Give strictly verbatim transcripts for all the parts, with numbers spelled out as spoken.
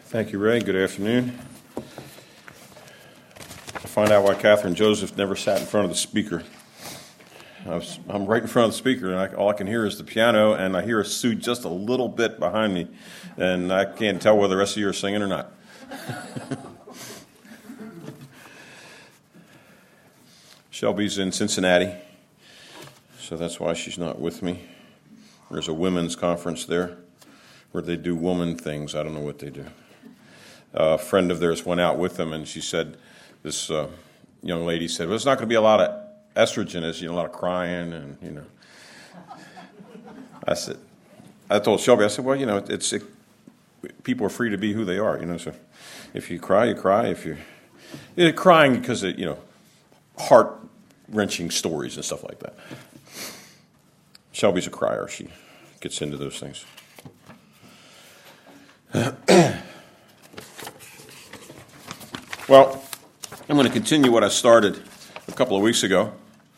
Thank you, Ray. Good afternoon. To find out why Catherine Joseph never sat in front of the speaker. I was, I'm right in front of the speaker, and I, all I can hear is the piano, and I hear a Sue just a little bit behind me, and I can't tell whether the rest of you are singing or not. Shelby's in Cincinnati, so that's why she's not with me. There's a women's conference there where they do woman things. I don't know what they do. A friend of theirs went out with them, and she said, this uh, young lady said, well, there's not going to be a lot of estrogen, is you know, a lot of crying, and, you know. I said, I told Shelby, I said, well, you know, it's it, people are free to be who they are, you know, so if you cry, you cry. If you're, you're crying because of, you know, heart-wrenching stories and stuff like that. Shelby's a crier. She gets into those things. Well, I'm going to continue what I started a couple of weeks ago.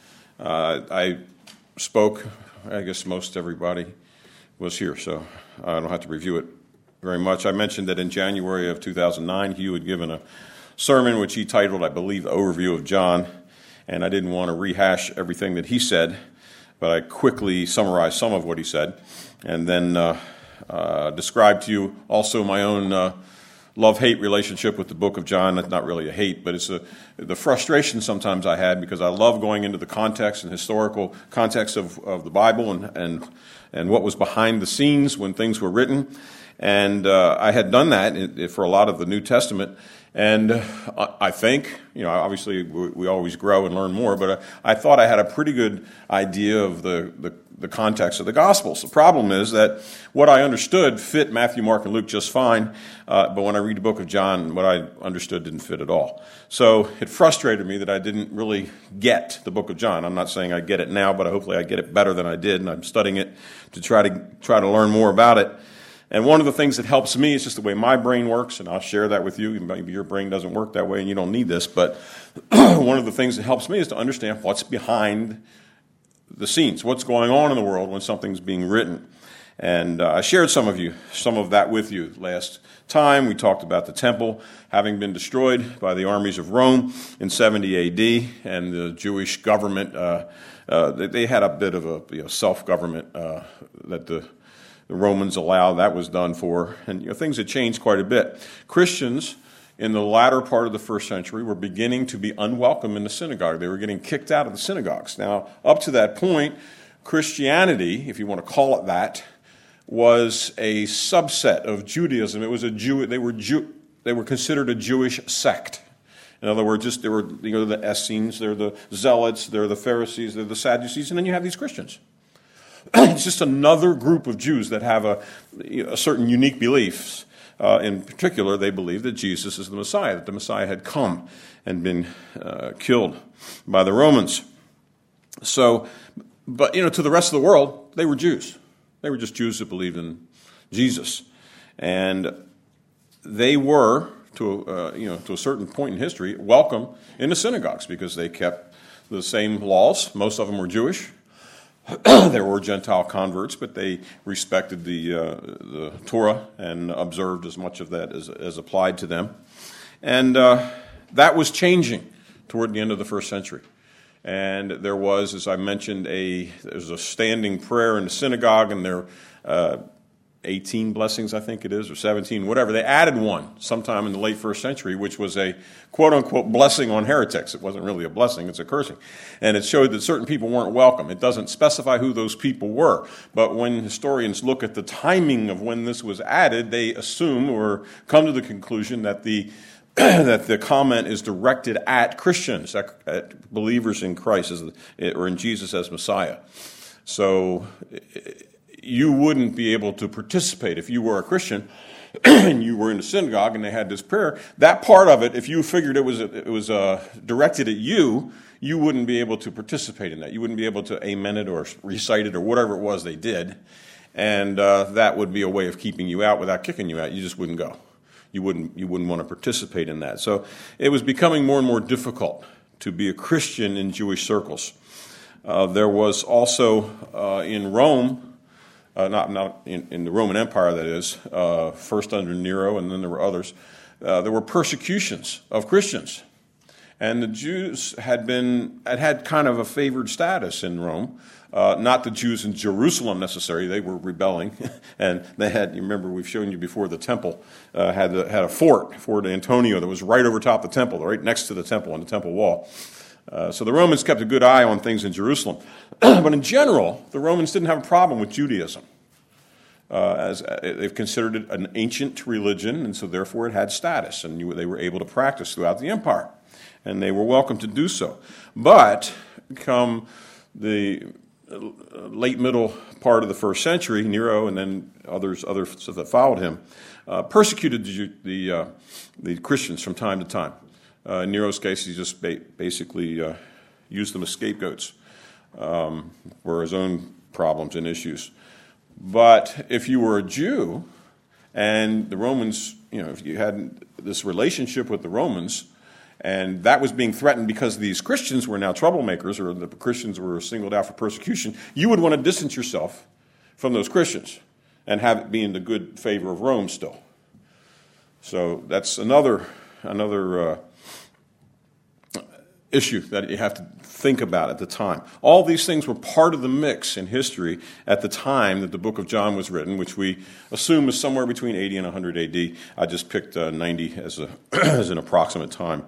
Uh, I spoke, I guess most everybody was here, so I don't have to review it very much. I mentioned that in January of two thousand nine, Hugh had given a sermon which he titled, I believe, The Overview of John, and I didn't want to rehash everything that he said, but I quickly summarized some of what he said, and then uh, uh, described to you also my own uh, love-hate relationship with the book of John. That's not really a hate, but it's a, the frustration sometimes I had because I love going into the context and historical context of, of the Bible and, and and what was behind the scenes when things were written. And uh, I had done that for a lot of the New Testament. And I think, you know, obviously we always grow and learn more, but I thought I had a pretty good idea of the, the, the context of the Gospels. The problem is that what I understood fit Matthew, Mark, and Luke just fine, uh, but when I read the book of John, what I understood didn't fit at all. So it frustrated me that I didn't really get the book of John. I'm not saying I get it now, but hopefully I get it better than I did, and I'm studying it to try to try to learn more about it. And one of the things that helps me is just the way my brain works, and I'll share that with you. Maybe your brain doesn't work that way and you don't need this, but one of the things that helps me is to understand what's behind the scenes, what's going on in the world when something's being written. And uh, I shared some of you, some of that with you last time. We talked about the temple having been destroyed by the armies of Rome in seventy A D, and the Jewish government, uh, uh, they had a bit of a you know, self-government uh, that the The Romans allowed. That was done for, and you know, things had changed quite a bit. Christians in the latter part of the first century were beginning to be unwelcome in the synagogue. They were getting kicked out of the synagogues. Now, up to that point, Christianity, if you want to call it that, was a subset of Judaism. It was a Jew. They were Jew. They were considered a Jewish sect. In other words, just there were you know the Essenes, they're the Zealots, they're the Pharisees, they're the Sadducees, and then you have these Christians. It's just another group of Jews that have a, a certain unique beliefs. Uh, in particular, they believe that Jesus is the Messiah, that the Messiah had come and been uh, killed by the Romans. So, but, you know, to the rest of the world, they were Jews. They were just Jews that believed in Jesus. And they were, to, uh, you know, to a certain point in history, welcome in the synagogues because they kept the same laws. Most of them were Jewish. There were Gentile converts, but they respected the uh, the Torah and observed as much of that as, as applied to them. And uh, that was changing toward the end of the first century. And there was, as I mentioned, a there was a standing prayer in the synagogue, and there uh, eighteen blessings, I think it is, or seventeen, whatever. They added one sometime in the late first century, which was a quote-unquote blessing on heretics. It wasn't really a blessing, it's a cursing. And it showed that certain people weren't welcome. It doesn't specify who those people were. But when historians look at the timing of when this was added, they assume or come to the conclusion that the that the comment is directed at Christians, at, at believers in Christ as, or in Jesus as Messiah. So you wouldn't be able to participate if you were a Christian and you were in the synagogue and they had this prayer. That part of it, if you figured it was it was uh, directed at you, you wouldn't be able to participate in that. You wouldn't be able to amen it or recite it or whatever it was they did, and uh, that would be a way of keeping you out without kicking you out. You just wouldn't go. You wouldn't you wouldn't want to participate in that. So it was becoming more and more difficult to be a Christian in Jewish circles. Uh, there was also uh, in Rome uh, not not in, in the Roman Empire, that is, uh, first under Nero, and then there were others. Uh, there were persecutions of Christians, and the Jews had been had had kind of a favored status in Rome. Uh, not the Jews in Jerusalem necessarily; they were rebelling, and they had. You remember we've shown you before the temple uh, had a, had a fort, Fort Antonia, that was right over top the temple, right next to the temple on the temple wall. Uh, so the Romans kept a good eye on things in Jerusalem, but in general, the Romans didn't have a problem with Judaism, uh, as uh, they've considered it an ancient religion, and so therefore it had status, and you, they were able to practice throughout the empire, and they were welcome to do so. But come the late middle part of the first century, Nero and then others others that followed him uh, persecuted the the, uh, the Christians from time to time. Uh, in Nero's case, he just ba- basically uh, used them as scapegoats um, for his own problems and issues. But if you were a Jew and the Romans, you know, if you had this relationship with the Romans, and that was being threatened because these Christians were now troublemakers, or the Christians were singled out for persecution, you would want to distance yourself from those Christians and have it be in the good favor of Rome still. So that's another another uh, issue that you have to think about at the time. All these things were part of the mix in history at the time that the book of John was written, which we assume is somewhere between eighty and one hundred A D. I just picked uh, ninety as a as an approximate time.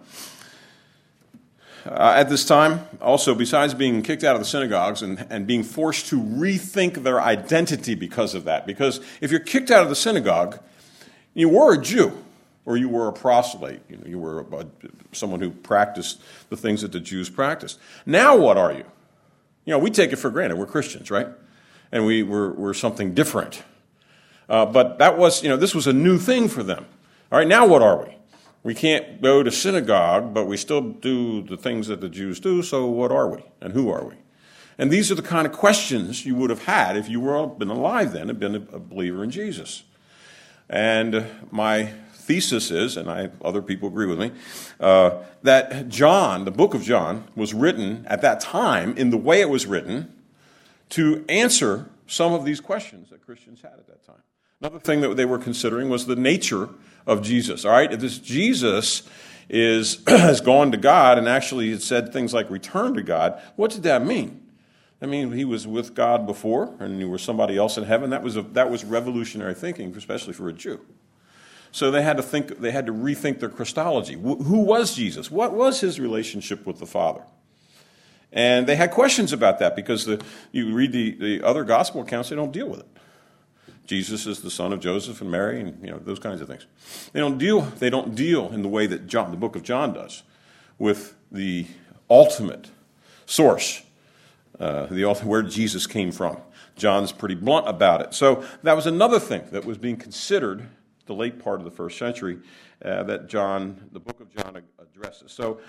Uh, at this time, also, besides being kicked out of the synagogues and, and being forced to rethink their identity because of that, because if you're kicked out of the synagogue, you were a Jew, or you were a proselyte, you know, you were a, someone who practiced the things that the Jews practiced. Now what are you? You know, we take it for granted. We're Christians, right? And we, we're, we're something different. Uh, but that was, you know, this was a new thing for them. All right, now what are we? We can't go to synagogue, but we still do the things that the Jews do, so what are we? And who are we? And these are the kind of questions you would have had if you were been alive then and been a believer in Jesus. And my thesis is, and I, other people agree with me, uh, that John, the book of John, was written at that time in the way it was written to answer some of these questions that Christians had at that time. Another thing that they were considering was the nature of Jesus. All right, if this Jesus is has gone to God and actually had said things like return to God, what did that mean? I mean, he was with God before, and you were somebody else in heaven. That was a, that was revolutionary thinking, especially for a Jew. So they had to think. They had to rethink their Christology. Wh- who was Jesus? What was his relationship with the Father? And they had questions about that because the, you read the, the other gospel accounts, they don't deal with it. Jesus is the son of Joseph and Mary, and you know those kinds of things. They don't deal. They don't deal in the way that John, the book of John, does, with the ultimate source, uh, the where Jesus came from. John's pretty blunt about it. So that was another thing that was being considered the late part of the first century uh, that John, the book of John, addresses. So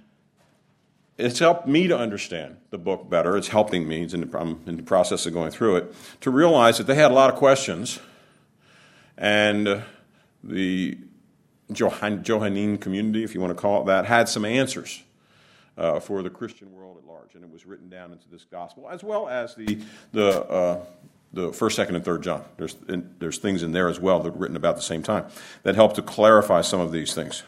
it's helped me to understand the book better. It's helping me. It's in the, I'm in the process of going through it to realize that they had a lot of questions, and uh, the Johann, Johannine community, if you want to call it that, had some answers uh, for the Christian world at large, and it was written down into this gospel, as well as the the uh, the first, second, and third John. There's there's things in there as well that were written about the same time that help to clarify some of these things.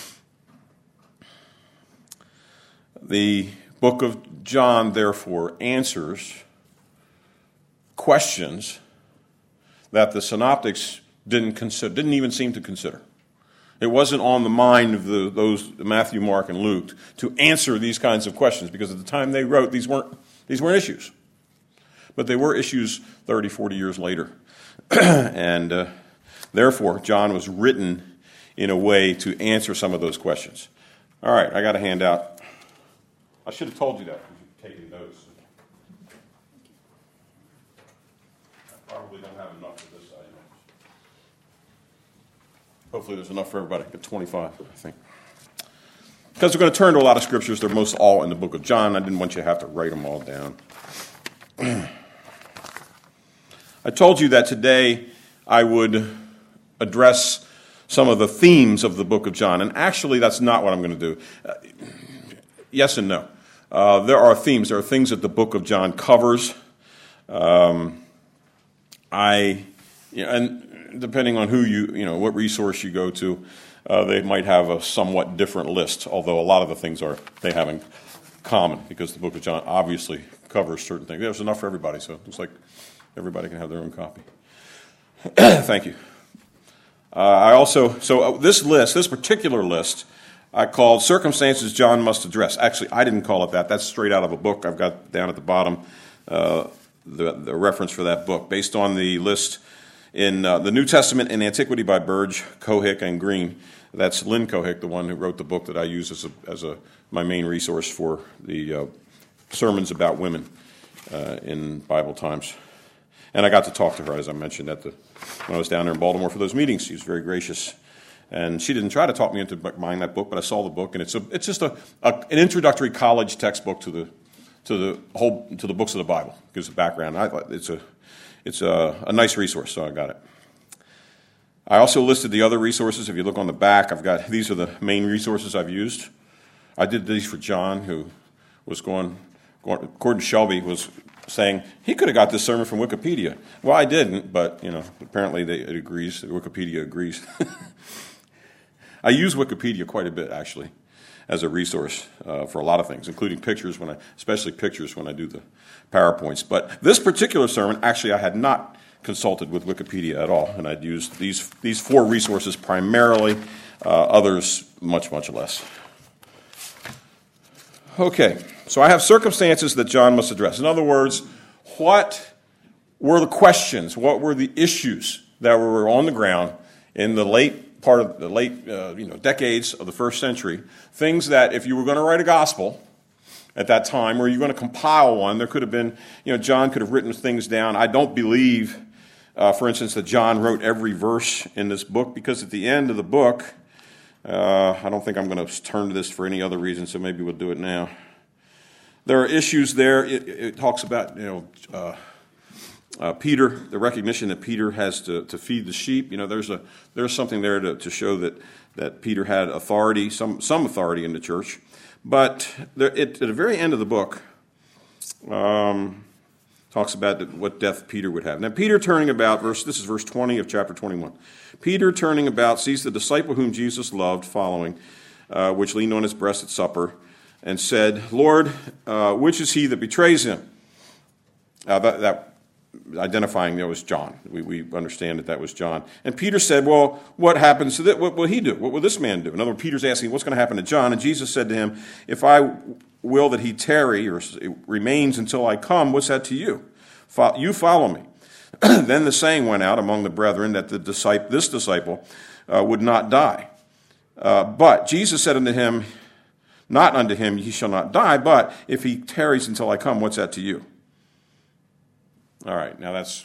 The book of John, therefore, answers questions that the synoptics didn't consider, didn't even seem to consider. It wasn't on the mind of the, those Matthew, Mark, and Luke to answer these kinds of questions because at the time they wrote, these weren't these weren't issues. But they were issues thirty, forty years later. and uh, therefore, John was written in a way to answer some of those questions. All right, I got a handout. I should have told you that because you've taken notes. I probably don't have enough for this item. Hopefully there's enough for everybody. Get twenty-five, I think. Because we're going to turn to a lot of scriptures. They're most all in the book of John. I didn't want you to have to write them all down. I told you that today I would address some of the themes of the book of John. And actually, that's not what I'm going to do. Uh, yes and no. Uh, there are themes. There are things that the book of John covers. Um, I, you know, and depending on who you, you know, what resource you go to, uh, they might have a somewhat different list, although a lot of the things are, they have in common, because the book of John obviously covers certain things. There's enough for everybody, so it looks like everybody can have their own copy. Thank you. Uh, I also, so this list, this particular list, I called Circumstances John Must Address. Actually, I didn't call it that. That's straight out of a book I've got down at the bottom, uh, the, the reference for that book, based on the list in uh, the New Testament in Antiquity by Burge, Cohick, and Green. That's Lynn Cohick, the one who wrote the book that I use as a, as a my main resource for the uh, sermons about women uh, in Bible times. And I got to talk to her, as I mentioned, at the when I was down there in Baltimore for those meetings. She was very gracious. And she didn't try to talk me into buying that book, but I saw the book, and it's a it's just a, a an introductory college textbook to the to the whole to the books of the Bible. Gives a background. I, it's a it's a, a nice resource, so I got it. I also listed the other resources. If you look on the back, I've got these are the main resources I've used. I did these for John, who was going, going according to Shelby, was saying he could have got this sermon from Wikipedia. Well, I didn't, but you know, apparently they, it agrees. Wikipedia agrees. I use Wikipedia quite a bit, actually, as a resource uh, for a lot of things, including pictures, when I, especially pictures when I do the PowerPoints. But this particular sermon, actually, I had not consulted with Wikipedia at all, and I'd used these these four resources primarily, uh, others much, much less. Okay, so I have circumstances that John must address. In other words, what were the questions, what were the issues that were on the ground in the late part of the late uh, you know decades of the first century, things that if you were going to write a gospel at that time, or you're going to compile one, there could have been, you know, John could have written things down. I don't believe, uh, for instance, that John wrote every verse in this book, because at the end of the book, uh, I don't think I'm going to turn to this for any other reason, so maybe we'll do it now. There are issues there. It, it talks about, you know, uh, uh, Peter, the recognition that Peter has to, to feed the sheep. You know, there's a there's something there to, to show that that Peter had authority, some some authority in the church. But there, it, at the very end of the book, um, talks about what death Peter would have. Now, Peter turning about, verse this is verse twenty of chapter twenty-one. Peter turning about sees the disciple whom Jesus loved following, uh, which leaned on his breast at supper, and said, Lord, uh, which is he that betrays him? Uh, that, that identifying that was John. We, we understand that that was John. And Peter said, well, what happens to this? What will he do? What will this man do? In other words, Peter's asking, what's going to happen to John? And Jesus said to him, if I will that he tarry or remains until I come, what's that to you? You follow me. Then the saying went out among the brethren that the disciple, this disciple uh, would not die. Uh, but Jesus said unto him, not unto him, he shall not die, but if he tarries until I come, what's that to you? All right, now that's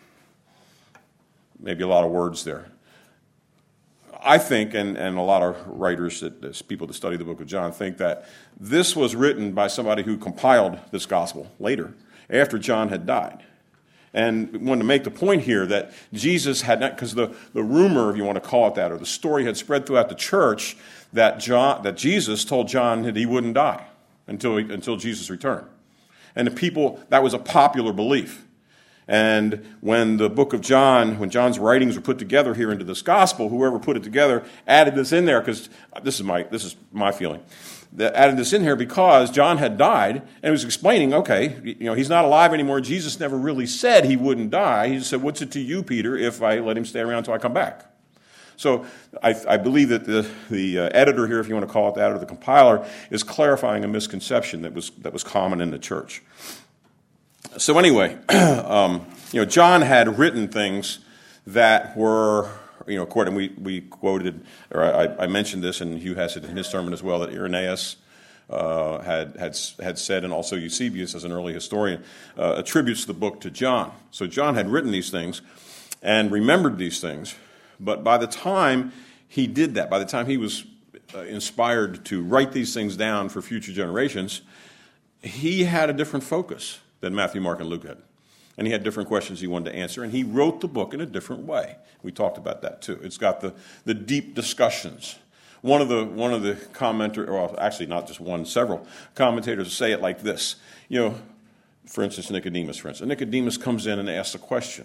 maybe a lot of words there. I think, and, and a lot of writers, that people that study the book of John, think that this was written by somebody who compiled this gospel later, after John had died. And wanted to make the point here that Jesus had not, because the, the rumor, if you want to call it that, or the story had spread throughout the church that John, that Jesus told John that he wouldn't die until he, until Jesus returned. And the people, that was a popular belief. And when the book of John, when John's writings were put together here into this gospel, whoever put it together added this in there, because this is my this is my feeling. That added this in here because John had died, and he was explaining, okay, you know, he's not alive anymore. Jesus never really said he wouldn't die. He said, what's it to you, Peter, if I let him stay around until I come back? So I, I believe that the, the uh, editor here, if you want to call it that, or the compiler, is clarifying a misconception that was that was common in the church. So anyway, um, you know, John had written things that were, you know, according, we, we quoted, or I, I mentioned this, and Hugh has it in his sermon as well, that Irenaeus uh, had, had had said, and also Eusebius, as an early historian, uh, attributes the book to John. So John had written these things and remembered these things, but by the time he did that, by the time he was uh, inspired to write these things down for future generations, he had a different focus than Matthew, Mark, and Luke had. And he had different questions he wanted to answer, and he wrote the book in a different way. We talked about that too. It's got the, the deep discussions. One of the one of the commenters, well, actually not just one, several commentators say it like this. You know, for instance, Nicodemus, for instance. Nicodemus comes in and asks a question.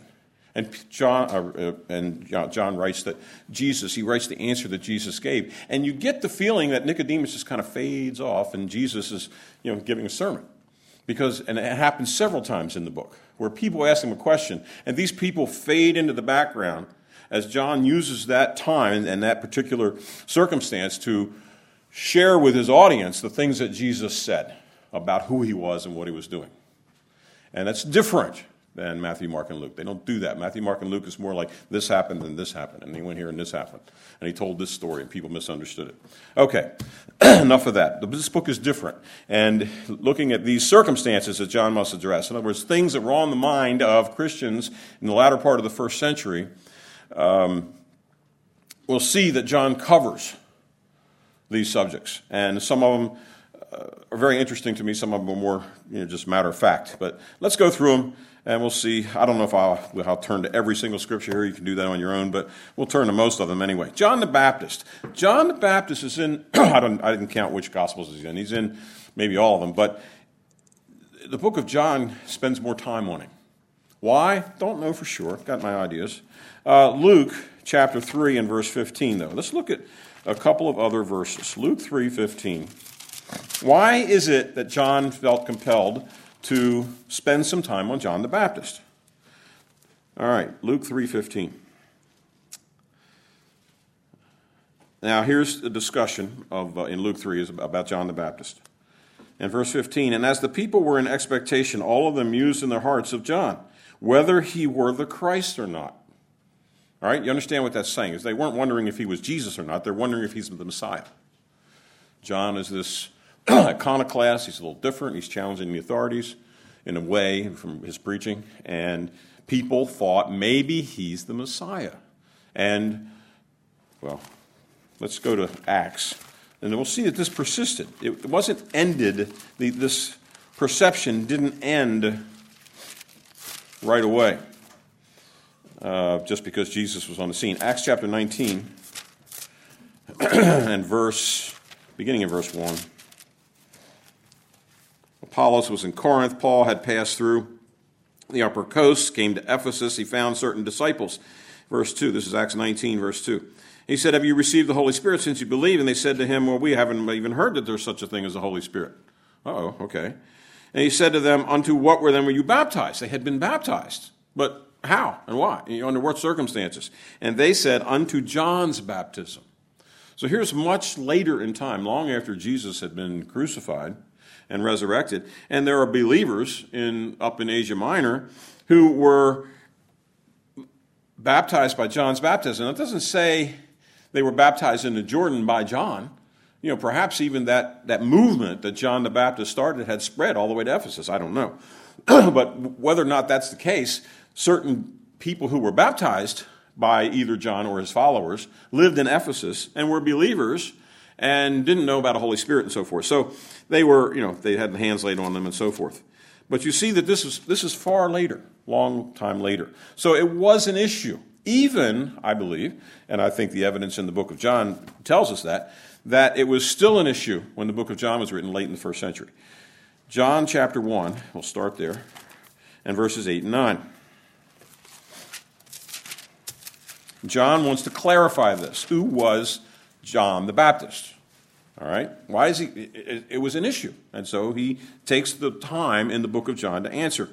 And John, uh, and John writes that Jesus, he writes the answer that Jesus gave. And you get the feeling that Nicodemus just kind of fades off and Jesus is, you know, giving a sermon. Because, and it happens several times in the book, where people ask him a question, and these people fade into the background as John uses that time and that particular circumstance to share with his audience the things that Jesus said about who he was and what he was doing. And that's different than Matthew, Mark, and Luke. They don't do that. Matthew, Mark, and Luke is more like this happened and this happened, and he went here and this happened. And he told this story, and people misunderstood it. Okay, enough of that. This book is different. And looking at these circumstances that John must address, in other words, things that were on the mind of Christians in the latter part of the first century, um, we'll see that John covers these subjects. And some of them uh, are very interesting to me. Some of them are more, you know, just matter of fact. But let's go through them. And we'll see. I don't know if I'll, I'll turn to every single scripture here. You can do that on your own, but we'll turn to most of them anyway. John the Baptist. John the Baptist is in, I, don't, I didn't count which Gospels he's in. He's in maybe all of them, but the book of John spends more time on him. Why? Don't know for sure. Got my ideas. Uh, Luke chapter three and verse fifteen, though. Let's look at a couple of other verses. Luke three fifteen. Why is it that John felt compelled to spend some time on John the Baptist? All right, Luke three fifteen. Now, here's a discussion of uh, in Luke three is about John the Baptist. And verse fifteen, and as the people were in expectation, all of them mused in their hearts of John, whether he were the Christ or not. All right, you understand what that's saying? Is they weren't wondering if he was Jesus or not. They're wondering if he's the Messiah. John is this iconoclast. He's a little different. He's challenging the authorities in a way from his preaching. And people thought maybe he's the Messiah. And, well, let's go to Acts. And we'll see that this persisted. It wasn't ended. The, this perception didn't end right away uh, just because Jesus was on the scene. Acts chapter nineteen and verse, beginning in verse one. Apollos was in Corinth. Paul had passed through the upper coast, came to Ephesus. He found certain disciples. Verse two, this is Acts nineteen, verse two. He said, have you received the Holy Spirit since you believe? And they said to him, well, we haven't even heard that there's such a thing as the Holy Spirit. Uh-oh, okay. And he said to them, unto what were then were you baptized? They had been baptized. But how and why? Under what circumstances? And they said, unto John's baptism. So here's much later in time, long after Jesus had been crucified and resurrected, and there are believers in up in Asia Minor who were baptized by John's baptism. It doesn't say they were baptized in the Jordan by John. You know, perhaps even that, that movement that John the Baptist started had spread all the way to Ephesus. I don't know. But whether or not that's the case, certain people who were baptized by either John or his followers lived in Ephesus and were believers and didn't know about the Holy Spirit and so forth. So they were, you know, they had hands laid on them and so forth. But you see that this is this is far later, long time later. So it was an issue. Even, I believe, and I think the evidence in the book of John tells us that, that it was still an issue when the book of John was written late in the first century. John chapter one, we'll start there, and verses eight and nine. John wants to clarify this. Who was John the Baptist? All right? Why is he? It, it was an issue. And so he takes the time in the book of John to answer.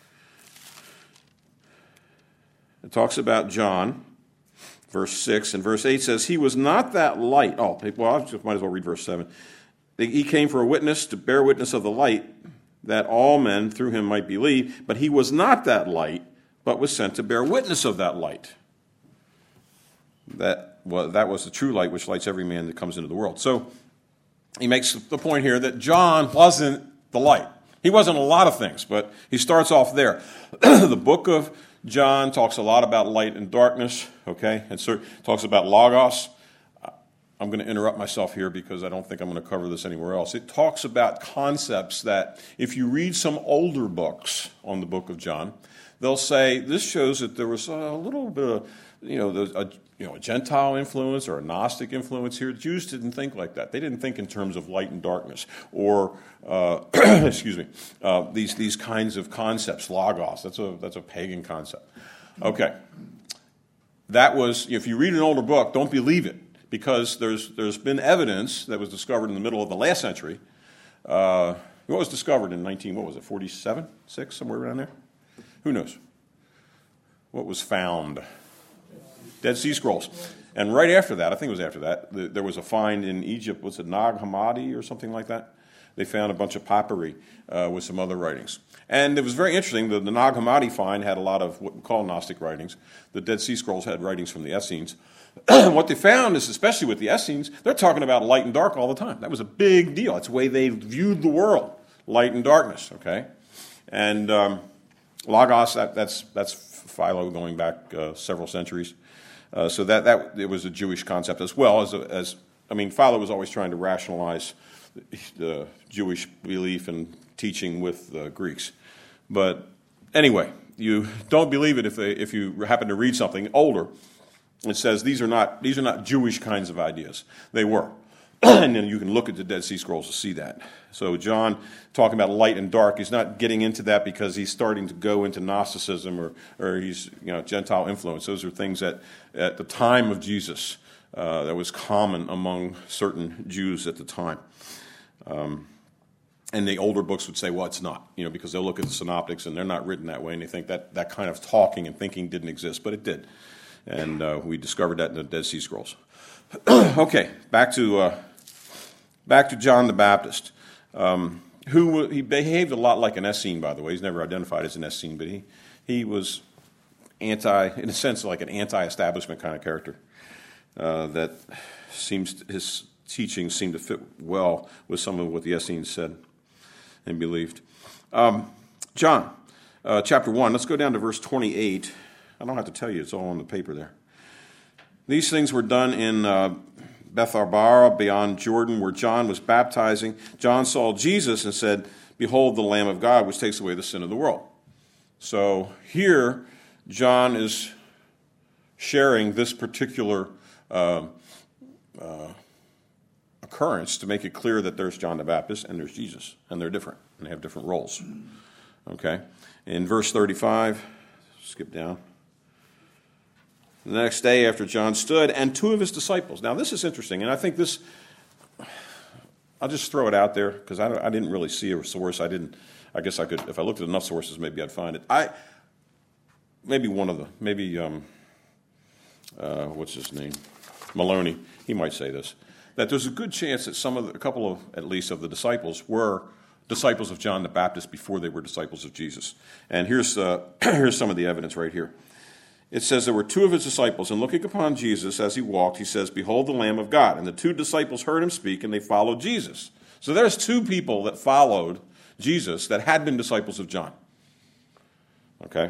It talks about John, verse six, and verse eight says, he was not that light. Oh, well, I might as well read verse seven. He came for a witness, to bear witness of the light, that all men through him might believe. But he was not that light, but was sent to bear witness of that light. That, well, that was the true light which lights every man that comes into the world. So he makes the point here that John wasn't the light. He wasn't a lot of things, but he starts off there. The book of John talks a lot about light and darkness, okay? And so talks about logos. I'm going to interrupt myself here because I don't think I'm going to cover this anywhere else. It talks about concepts that if you read some older books on the book of John, they'll say this shows that there was a little bit of, you know, a, you know, a Gentile influence or a Gnostic influence here. Jews didn't think like that. They didn't think in terms of light and darkness or, uh, excuse me, uh, these these kinds of concepts. Logos, that's a that's a pagan concept. Okay. That was, if you read an older book, don't believe it, because there's there's been evidence that was discovered in the middle of the last century. Uh, what was discovered in nineteen, what was it, forty-seven, six, somewhere around there? Who knows? What was found? Dead Sea Scrolls. And right after that, I think it was after that, the, there was a find in Egypt, was it Nag Hammadi or something like that? They found a bunch of pottery uh, with some other writings. And it was very interesting. The, the Nag Hammadi find had a lot of what we call Gnostic writings. The Dead Sea Scrolls had writings from the Essenes. What they found is, especially with the Essenes, they're talking about light and dark all the time. That was a big deal. That's the way they viewed the world, light and darkness, okay? And um, Logos, that, that's, that's Philo going back uh, several centuries. Uh, so that, that it was a Jewish concept as well as, as, I mean, Philo was always trying to rationalize the Jewish belief and teaching with the Greeks. But anyway, you don't believe it if they, if you happen to read something older. It says these are not these are not Jewish kinds of ideas. They were. And then you can look at the Dead Sea Scrolls to see that. So John, talking about light and dark, he's not getting into that because he's starting to go into Gnosticism or, or he's, you know, Gentile influence. Those are things that at the time of Jesus uh, that was common among certain Jews at the time. Um, and the older books would say, well, it's not, you know, because they'll look at the synoptics and they're not written that way, and they think that that kind of talking and thinking didn't exist, but it did. And uh, we discovered that in the Dead Sea Scrolls. Okay, back to uh, back to John the Baptist, um, who he behaved a lot like an Essene, by the way. He's never identified as an Essene, but he he was anti, in a sense, like an anti-establishment kind of character. Uh, that seems his teachings seem to fit well with some of what the Essenes said and believed. Um, John, uh, chapter one. Let's go down to verse twenty-eight. I don't have to tell you; it's all on the paper there. These things were done in uh, Bethabara beyond Jordan, where John was baptizing. John saw Jesus and said, "Behold, the Lamb of God, which takes away the sin of the world." So here, John is sharing this particular uh, uh, occurrence to make it clear that there's John the Baptist and there's Jesus, and they're different, and they have different roles. Okay? In verse thirty-five, skip down. The next day after John stood, and two of his disciples. Now, this is interesting, and I think this, I'll just throw it out there, because I, I didn't really see a source. I didn't, I guess I could, if I looked at enough sources, maybe I'd find it. I, maybe one of the, maybe, um, uh, what's his name? Maloney, he might say this, that there's a good chance that some of the, a couple of, at least, of the disciples were disciples of John the Baptist before they were disciples of Jesus. And here's, uh, here's some of the evidence right here. It says there were two of his disciples, and looking upon Jesus as he walked, he says, "Behold the Lamb of God." And the two disciples heard him speak, and they followed Jesus. So there's two people that followed Jesus that had been disciples of John. Okay?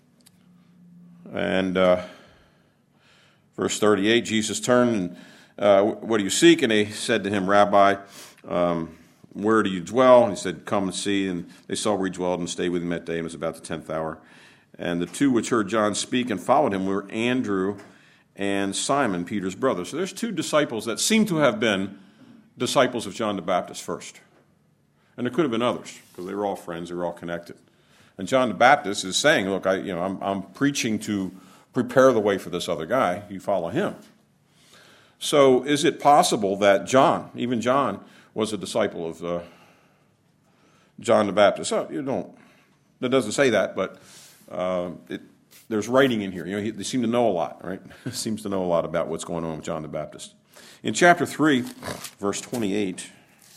And uh, verse thirty-eight, Jesus turned, and uh, "What do you seek?" And they said to him, "Rabbi, um, where do you dwell?" And he said, "Come and see." And they saw where he dwelled and stayed with him that day. It was about the tenth hour. And the two which heard John speak and followed him were Andrew and Simon, Peter's brother. So there's two disciples that seem to have been disciples of John the Baptist first. And there could have been others, because they were all friends, they were all connected. And John the Baptist is saying, look, I, you know, I'm, I'm preaching to prepare the way for this other guy. You follow him. So is it possible that John, even John, was a disciple of uh, John the Baptist? Oh, you don't, that doesn't say that, but Uh, it, there's writing in here. You know, he, they seem to know a lot, right? Seems to know a lot about what's going on with John the Baptist. In chapter three, verse twenty-eight,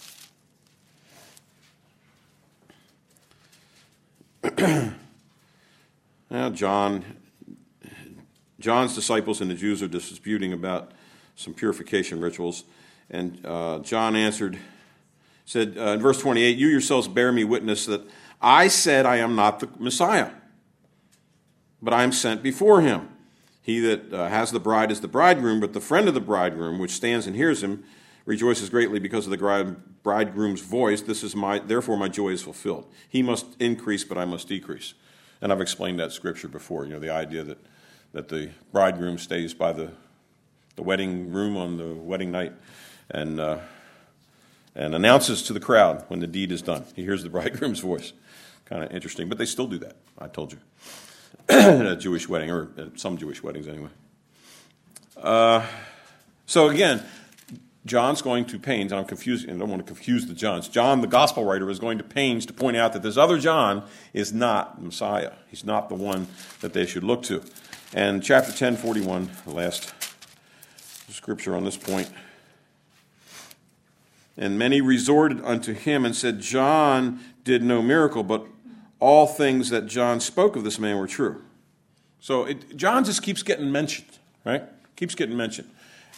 now John, John's disciples and the Jews are disputing about some purification rituals, and uh, John answered, said uh, in verse twenty-eight, "You yourselves bear me witness that I said I am not the Messiah, but I am sent before him. He that uh, has the bride is the bridegroom, but the friend of the bridegroom, which stands and hears him, rejoices greatly because of the bridegroom's voice. This is my, therefore my joy is fulfilled. He must increase, but I must decrease." And I've explained that scripture before, you know, the idea that, that the bridegroom stays by the, the wedding room on the wedding night and, uh, and announces to the crowd when the deed is done. He hears the bridegroom's voice. Kind of interesting, but they still do that, I told you. at a Jewish wedding, or at some Jewish weddings anyway. Uh, so again, John's going to pains, and I'm confused, and I don't want to confuse the Johns. John, the gospel writer, is going to pains to point out that this other John is not the Messiah. He's not the one that they should look to. And chapter ten, forty-one, the last scripture on this point. And many resorted unto him and said, John did no miracle, but all things that John spoke of this man were true. So it, John just keeps getting mentioned, right? Keeps getting mentioned.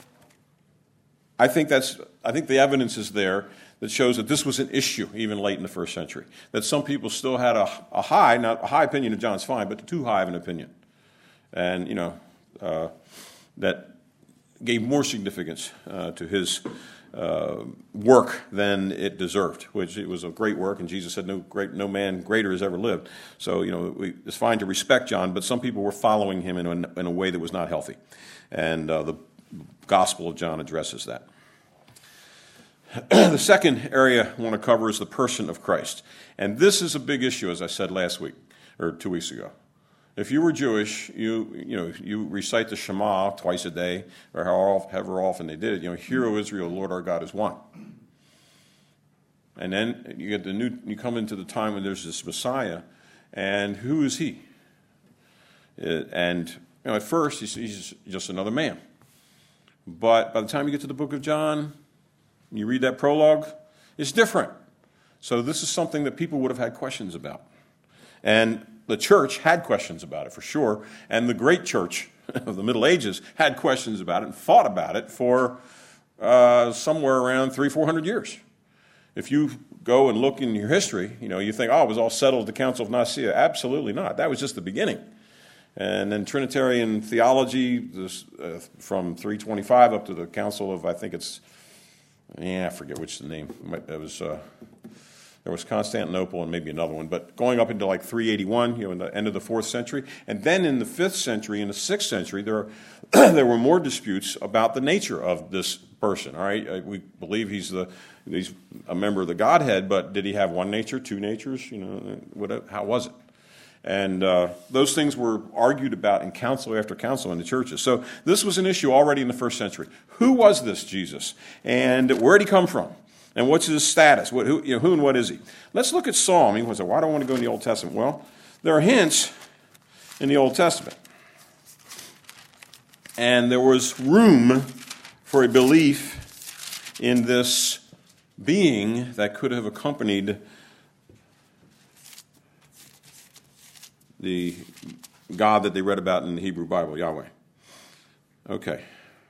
I think that's. I think the evidence is there that shows that this was an issue even late in the first century. That some people still had a, a high, not a high opinion of John's fine, but too high of an opinion, and you know uh, that gave more significance uh, to his uh, work than it deserved. Which it was a great work, and Jesus said, "No great, no man greater has ever lived." So you know we, it's fine to respect John, but some people were following him in a, in a way that was not healthy, and uh, the Gospel of John addresses that. The second area I want to cover is the person of Christ. And this is a big issue, as I said last week, or two weeks ago. If you were Jewish, you you know you recite the Shema twice a day, or however often they did it. You know, Hear, O Israel, the Lord our God is one. And then you get the new. You come into the time when there's this Messiah, and who is he? And you know, at first he's, he's just another man. But by the time you get to the book of John, you read that prologue, it's different. So this is something that people would have had questions about. And the church had questions about it, for sure. And the great church of the Middle Ages had questions about it and fought about it for uh, somewhere around three, four hundred years. If you go and look in your history, you know, you think, oh, it was all settled at the Council of Nicaea. Absolutely not. That was just the beginning. And then Trinitarian theology, this, uh, from three twenty-five up to the Council of, I think it's, yeah, I forget which the name. It was uh, there was Constantinople and maybe another one, but going up into like three eighty-one, you know, in the end of the fourth century, and then in the fifth century, in the sixth century, there there were more disputes about the nature of this person. All right, we believe he's the he's a member of the Godhead, but did he have one nature, two natures? You know, what? How was it? And uh, those things were argued about in council after council in the churches. So this was an issue already in the first century. Who was this Jesus? And where did he come from? And what's his status? What, who, you know, who and what is he? Let's look at Psalm. You say, why do I want to go in the Old Testament? Well, there are hints in the Old Testament. And there was room for a belief in this being that could have accompanied the God that they read about in the Hebrew Bible, Yahweh. Okay.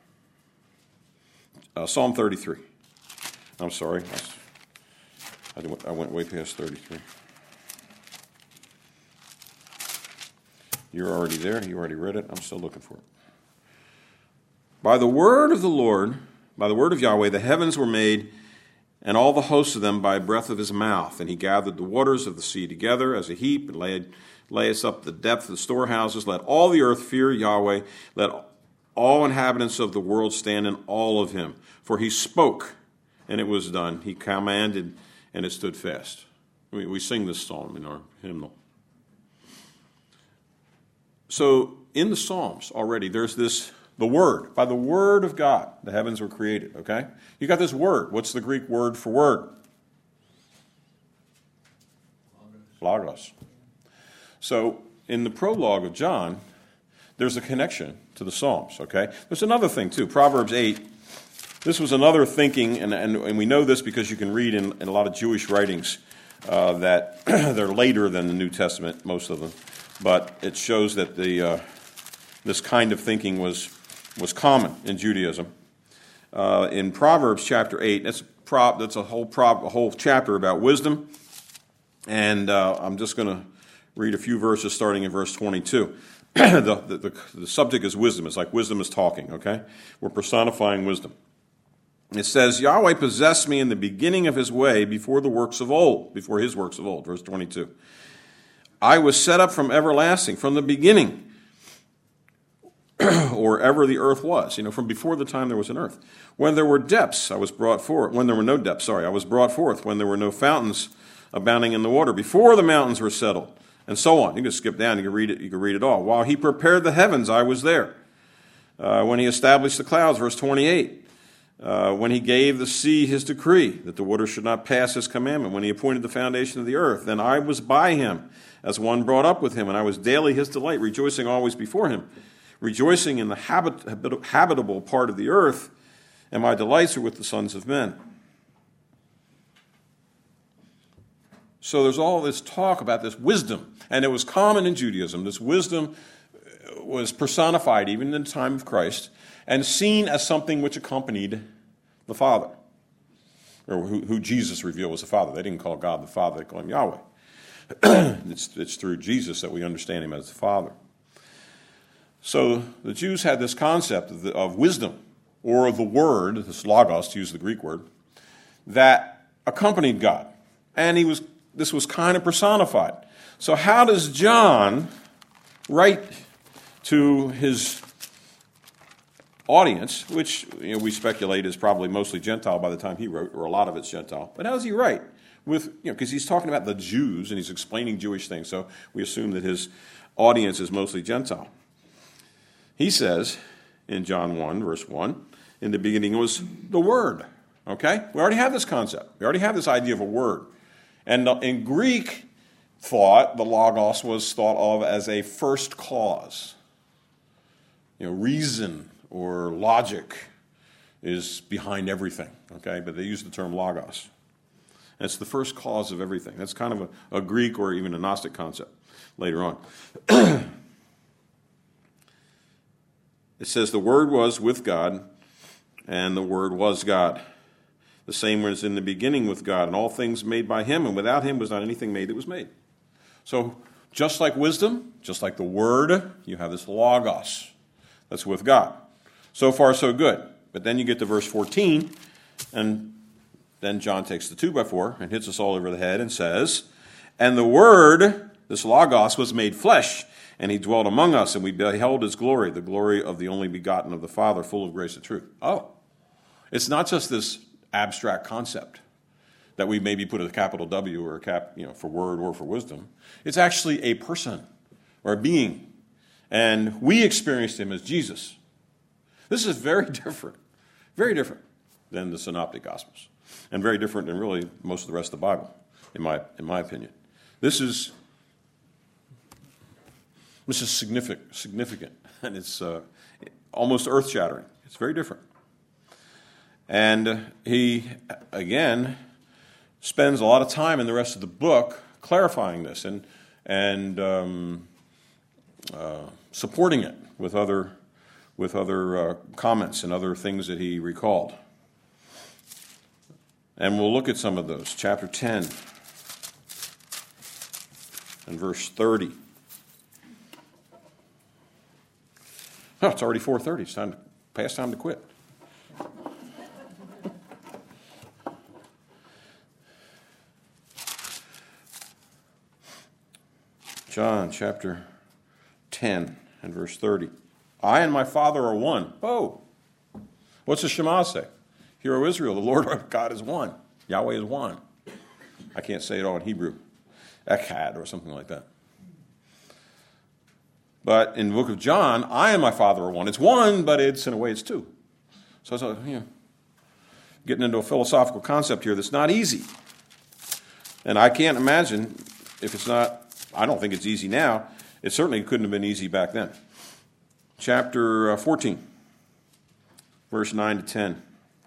Uh, Psalm thirty-three. I'm sorry. I, I went way past thirty-three. You're already there. You already read it. I'm still looking for it. By the word of the Lord, by the word of Yahweh, the heavens were made, and all the hosts of them by breath of his mouth. And he gathered the waters of the sea together as a heap, and laid Lay us up the depth of the storehouses. Let all the earth fear Yahweh. Let all inhabitants of the world stand in awe of him. For he spoke, and it was done. He commanded, and it stood fast. We, we sing this psalm in our hymnal. So in the Psalms already, there's this, the Word. By the Word of God, the heavens were created, okay? You got this word. What's the Greek word for word? Logos. Logos. So in the prologue of John, there's a connection to the Psalms, okay? There's another thing, too. Proverbs eight, this was another thinking, and, and, and we know this because you can read in, in a lot of Jewish writings uh, that they're later than the New Testament, most of them. But it shows that the uh, this kind of thinking was was common in Judaism. Uh, in Proverbs chapter eight, that's, pro, that's a, whole pro, a whole chapter about wisdom, and uh, I'm just going to read a few verses starting in verse twenty-two. the, the, the, the subject is wisdom. It's like wisdom is talking, okay? We're personifying wisdom. It says, Yahweh possessed me in the beginning of his way before the works of old, before his works of old, verse twenty-two. I was set up from everlasting, from the beginning, or ever the earth was, you know, from before the time there was an earth. When there were depths, I was brought forth. When there were no depths, sorry, I was brought forth. When there were no fountains abounding in the water, before the mountains were settled, and so on. You can skip down, you can read it, you can read it all. While he prepared the heavens, I was there. Uh, when he established the clouds, verse twenty-eight. Uh, when he gave the sea his decree, that the water should not pass his commandment, when he appointed the foundation of the earth, then I was by him, as one brought up with him, and I was daily his delight, rejoicing always before him, rejoicing in the habit, habit, habitable part of the earth, and my delights are with the sons of men. So there's all this talk about this wisdom, and it was common in Judaism. This wisdom was personified even in the time of Christ, and seen as something which accompanied the Father, or who, who Jesus revealed was the Father. They didn't call God the Father, they called him Yahweh. it's, it's through Jesus that we understand him as the Father. So the Jews had this concept of, the, of wisdom, or of the word, this logos, to use the Greek word, that accompanied God. And he was this was kind of personified. So how does John write to his audience, which you know, we speculate is probably mostly Gentile by the time he wrote, or a lot of it's Gentile. But how does he write? With you know, because he's talking about the Jews and he's explaining Jewish things, so we assume that his audience is mostly Gentile. He says in John one, verse one, in the beginning was the Word. Okay? We already have this concept. We already have this idea of a word. And in Greek thought, the logos was thought of as a first cause. You know, reason or logic is behind everything, okay? But they use the term logos. And it's the first cause of everything. That's kind of a, a Greek or even a Gnostic concept later on. It says the Word was with God, and the Word was God. The same was in the beginning with God, and all things made by him, and without him was not anything made that was made. So just like wisdom, just like the Word, you have this logos that's with God. So far, so good. But then you get to verse fourteen, and then John takes the two by four and hits us all over the head and says, and the Word, this logos, was made flesh, and he dwelt among us, and we beheld his glory, the glory of the only begotten of the Father, full of grace and truth. Oh, it's not just this abstract concept that we maybe put a capital W or a cap, you know, for word or for wisdom. It's actually a person or a being, and we experienced him as Jesus. This is very different, very different than the Synoptic Gospels, and very different than really most of the rest of the Bible, in my in my opinion. This is this is significant, significant, and it's uh, almost earth-shattering. It's very different. And he, again, spends a lot of time in the rest of the book clarifying this and and um, uh, supporting it with other with other uh, comments and other things that he recalled. And we'll look at some of those. Chapter ten and verse thirty. Oh, it's already four thirty. It's time to, past time to quit. John chapter ten and verse thirty. I and my Father are one. Oh, what's the Shema say? Hear, O Israel, the Lord our God is one. Yahweh is one. I can't say it all in Hebrew. Echad or something like that. But in the book of John, I and my Father are one. It's one, but it's in a way it's two. So it's, you know, getting into a philosophical concept here that's not easy. And I can't imagine if it's not, I don't think it's easy now. It certainly couldn't have been easy back then. Chapter fourteen, verse nine to ten.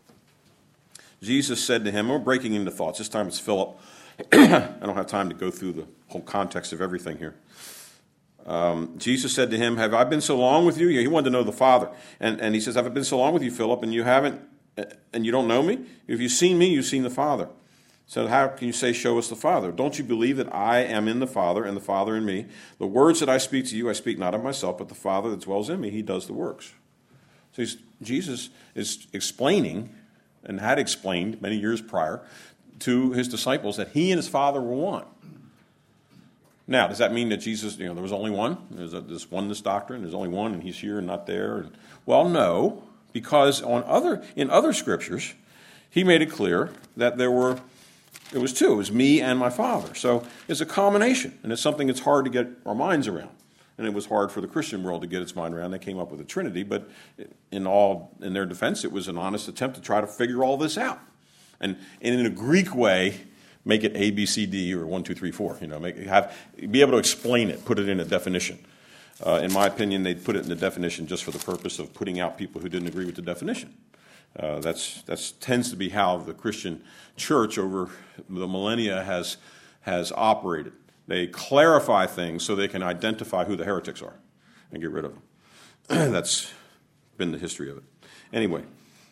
Jesus said to him, we're breaking into thoughts. This time it's Philip. I don't have time to go through the whole context of everything here. Um, Jesus said to him, have I been so long with you? He wanted to know the Father. And, and he says, have I been so long with you, Philip, and you haven't, and you don't know me? If you've seen me, you've seen the Father. So how can you say, show us the Father? Don't you believe that I am in the Father and the Father in me? The words that I speak to you, I speak not of myself, but the Father that dwells in me, he does the works. So he's, Jesus is explaining, and had explained many years prior, to his disciples that he and his Father were one. Now, does that mean that Jesus, you know, there was only one? There's a, this oneness doctrine, there's only one, and he's here and not there? And, well, no, because on other in other scriptures, he made it clear that there were It was two. It was me and my Father. So it's a combination, and it's something that's hard to get our minds around. And it was hard for the Christian world to get its mind around. They came up with the Trinity, but in all, in their defense, it was an honest attempt to try to figure all this out. And, and in a Greek way, make it A, B, C, D, or one, two, three, four. You know, make have be able to explain it, put it in a definition. Uh, in my opinion, they put it in the definition just for the purpose of putting out people who didn't agree with the definition. Uh, that's that's tends to be how the Christian church over the millennia has has operated. They clarify things so they can identify who the heretics are and get rid of them. That's been the history of it. Anyway,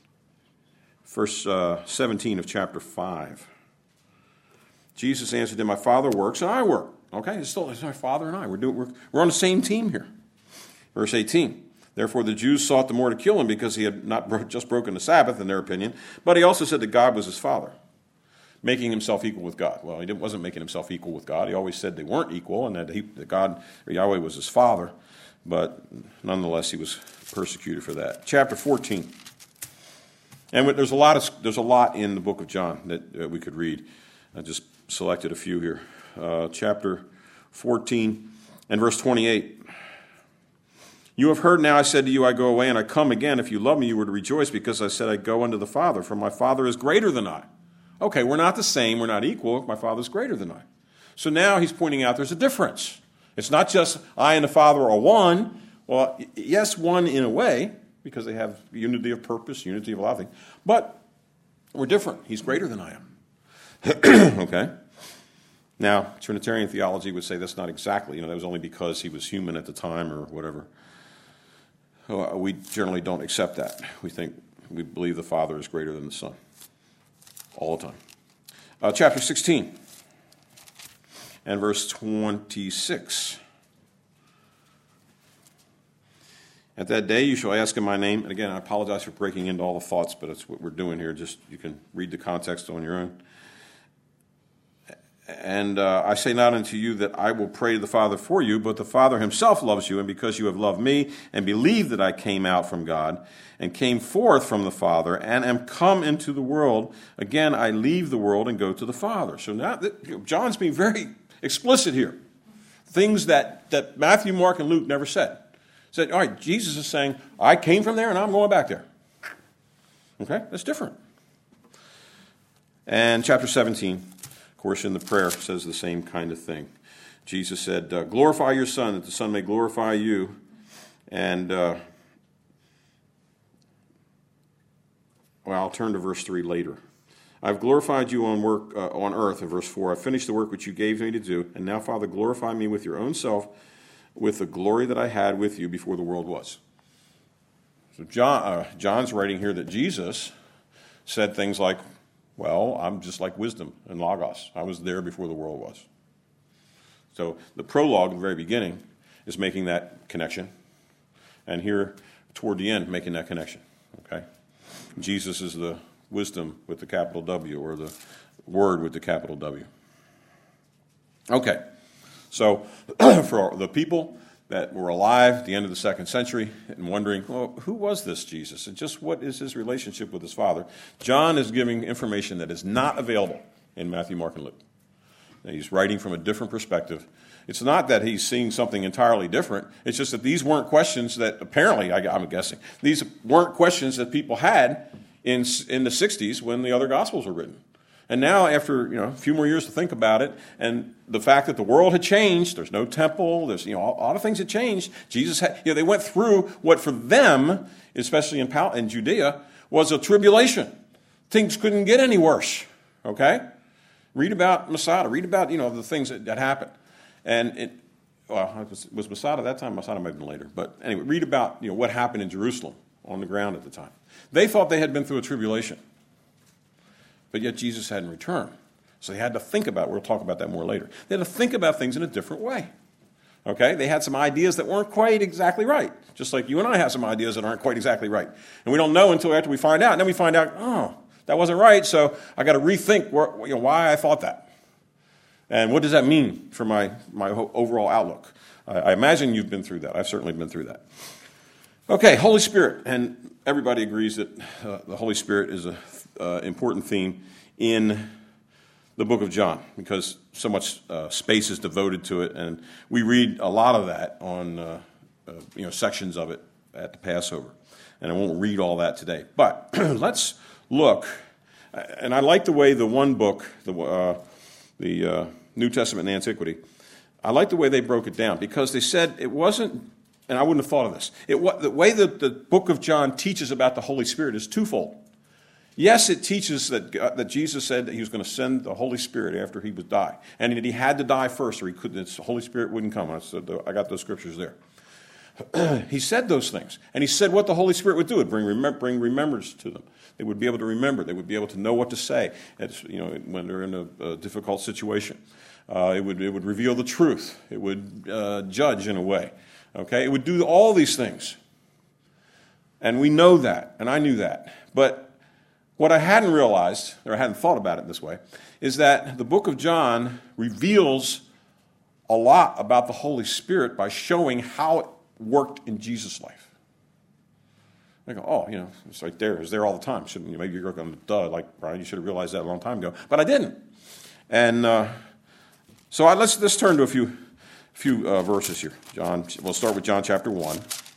verse uh, seventeen of chapter five. Jesus answered him, "My Father works and I work." Okay, it's still it's my Father and I. We're doing we're, we're on the same team here. Verse eighteen. Therefore the Jews sought the more to kill him because he had not bro- just broken the Sabbath, in their opinion, but he also said that God was his Father, making himself equal with God. Well, he didn't, wasn't making himself equal with God. He always said they weren't equal and that, he, that God, or Yahweh, was his Father, but nonetheless he was persecuted for that. Chapter fourteen. And there's a lot of there's a lot in the book of John that uh, we could read. I just selected a few here. Uh, chapter fourteen and verse twenty-eight. You have heard now I said to you, I go away and I come again. If you love me, you would rejoice because I said I go unto the Father, for my Father is greater than I. Okay, we're not the same. We're not equal. My Father is greater than I. So now he's pointing out there's a difference. It's not just I and the Father are one. Well, yes, one in a way, because they have unity of purpose, unity of a lot of things. But we're different. He's greater than I am. Okay? Now, Trinitarian theology would say that's not exactly, you know, that was only because he was human at the time or whatever. We generally don't accept that. We think, we believe the Father is greater than the Son. All the time. Uh, chapter sixteen and verse twenty-six. At that day you shall ask in my name. And again, I apologize for breaking into all the thoughts, but that's what we're doing here. Just you can read the context on your own. And uh, I say not unto you that I will pray to the Father for you, but the Father himself loves you, and because you have loved me and believed that I came out from God and came forth from the Father and am come into the world, again I leave the world and go to the Father. So now John's being very explicit here. Things that, that Matthew, Mark, and Luke never said. Said, all right, Jesus is saying, I came from there and I'm going back there. Okay, that's different. And chapter seventeen. Of course, in the prayer, says the same kind of thing. Jesus said, uh, glorify your Son, that the Son may glorify you. And, uh, well, I'll turn to verse three later. I've glorified you on work uh, on earth, in verse four. I've finished the work which you gave me to do. And now, Father, glorify me with your own self, with the glory that I had with you before the world was. So John, uh, John's writing here that Jesus said things like, well, I'm just like wisdom and logos. I was there before the world was. So the prologue at the very beginning is making that connection. And here, toward the end, making that connection. Okay? Jesus is the wisdom with the capital W, or the word with the capital W. Okay. So for the people that were alive at the end of the second century and wondering, well, who was this Jesus? And just what is his relationship with his Father? John is giving information that is not available in Matthew, Mark, and Luke. And he's writing from a different perspective. It's not that he's seeing something entirely different. It's just that these weren't questions that apparently, I, I'm guessing, these weren't questions that people had in in the sixties when the other Gospels were written. And now, after you know a few more years to think about it, and the fact that the world had changed, there's no temple, there's you know a lot of things had changed. Jesus had, you know, they went through what for them, especially in Pal- in Judea, was a tribulation. Things couldn't get any worse. Okay, read about Masada. Read about you know the things that, that happened, and it well was, was Masada that time. Masada might have been later, but anyway, read about you know what happened in Jerusalem on the ground at the time. They thought they had been through a tribulation. But yet Jesus hadn't returned. So they had to think about it. We'll talk about that more later. They had to think about things in a different way. Okay? They had some ideas that weren't quite exactly right. Just like you and I have some ideas that aren't quite exactly right. And we don't know until after we find out. And then we find out, oh, that wasn't right, so I got to rethink where, you know, why I thought that. And what does that mean for my, my overall outlook? I, I imagine you've been through that. I've certainly been through that. Okay, Holy Spirit. And everybody agrees that uh, the Holy Spirit is an uh, important theme in the book of John, because so much uh, space is devoted to it, and we read a lot of that on uh, uh, you know sections of it at the Passover. And I won't read all that today. But let's look, and I like the way the one book, the, uh, the uh, New Testament and Antiquity, I like the way they broke it down, because they said it wasn't, and I wouldn't have thought of this, it, the way that the book of John teaches about the Holy Spirit is twofold. Yes, it teaches that, God, that Jesus said that he was going to send the Holy Spirit after he would die, and that he had to die first or he could, the Holy Spirit wouldn't come. I, said, I got those scriptures there. He said those things, and he said what the Holy Spirit would do. It would bring, remem- bring remembrance to them. They would be able to remember. They would be able to know what to say as, you know, when they're in a, a difficult situation. Uh, it would it would reveal the truth. It would uh, judge in a way. Okay, it would do all these things, and we know that, and I knew that. But what I hadn't realized, or I hadn't thought about it this way, is that the book of John reveals a lot about the Holy Spirit by showing how it worked in Jesus' life. I go, oh, you know, it's right there. It's there all the time. Shouldn't you? Maybe you're going, duh, like, Brian, you should have realized that a long time ago. But I didn't. And uh, so I, let's, let's turn to a few, few uh, verses here. John, we'll start with John chapter one.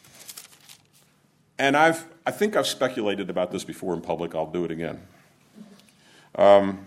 And I've, I think I've speculated about this before in public. I'll do it again. Um,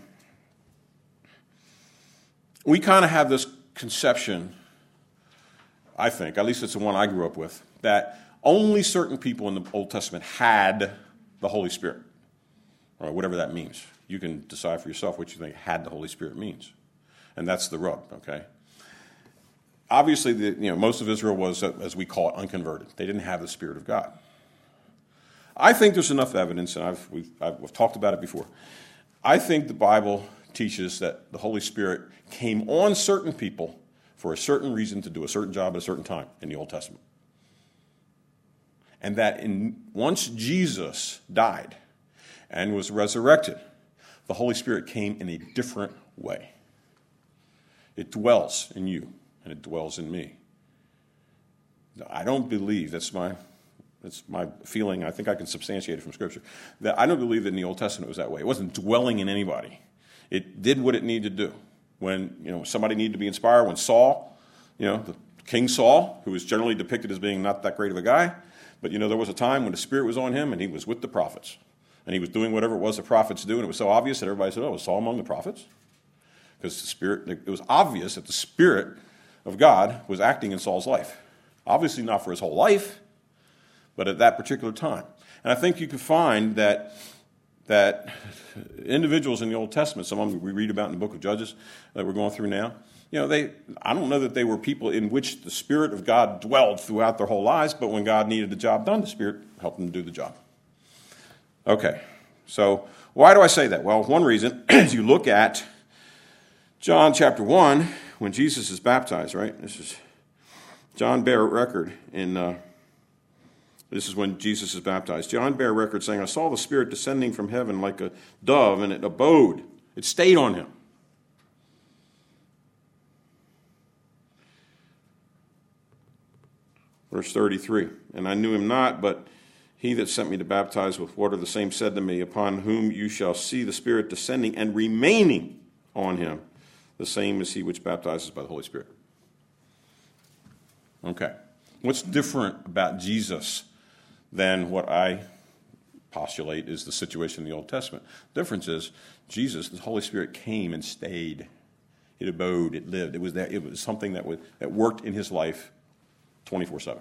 we kind of have this conception, I think, at least it's the one I grew up with, that only certain people in the Old Testament had the Holy Spirit, or whatever that means. You can decide for yourself what you think had the Holy Spirit means. And that's the rub, okay? Obviously, the, you know, most of Israel was, as we call it, unconverted. They didn't have the Spirit of God. I think there's enough evidence, and I've, we've, I've we've talked about it before. I think the Bible teaches that the Holy Spirit came on certain people for a certain reason to do a certain job at a certain time in the Old Testament. And that in, once Jesus died and was resurrected, the Holy Spirit came in a different way. It dwells in you, and it dwells in me. I don't believe, that's my, that's my feeling, I think I can substantiate it from Scripture, that I don't believe that in the Old Testament it was that way. It wasn't dwelling in anybody. It did what it needed to do. When, you know, somebody needed to be inspired, when Saul, you know, the King Saul, who was generally depicted as being not that great of a guy, but, you know, there was a time when the Spirit was on him and he was with the prophets. And he was doing whatever it was the prophets do, and it was so obvious that everybody said, oh, was Saul among the prophets? Because the Spirit, it was obvious that the Spirit of God was acting in Saul's life. Obviously not for his whole life, but at that particular time. And I think you can find that that individuals in the Old Testament, some of them we read about in the book of Judges that we're going through now, you know, they I don't know that they were people in which the Spirit of God dwelled throughout their whole lives, but when God needed the job done, the Spirit helped them do the job. Okay, so why do I say that? Well, one reason is you look at John chapter one, when Jesus is baptized, right? This is John bare record in, uh, this is when Jesus is baptized. John bare record saying, I saw the Spirit descending from heaven like a dove, and it abode. It stayed on him. Verse thirty-three, and I knew him not, but he that sent me to baptize with water, the same said to me, upon whom you shall see the Spirit descending and remaining on him, the same is he which baptizes by the Holy Spirit. Okay. What's different about Jesus than what I postulate is the situation in the Old Testament? The difference is Jesus, the Holy Spirit came and stayed. It abode, it lived. It was that, it was something that was, that worked in his life twenty-four seven.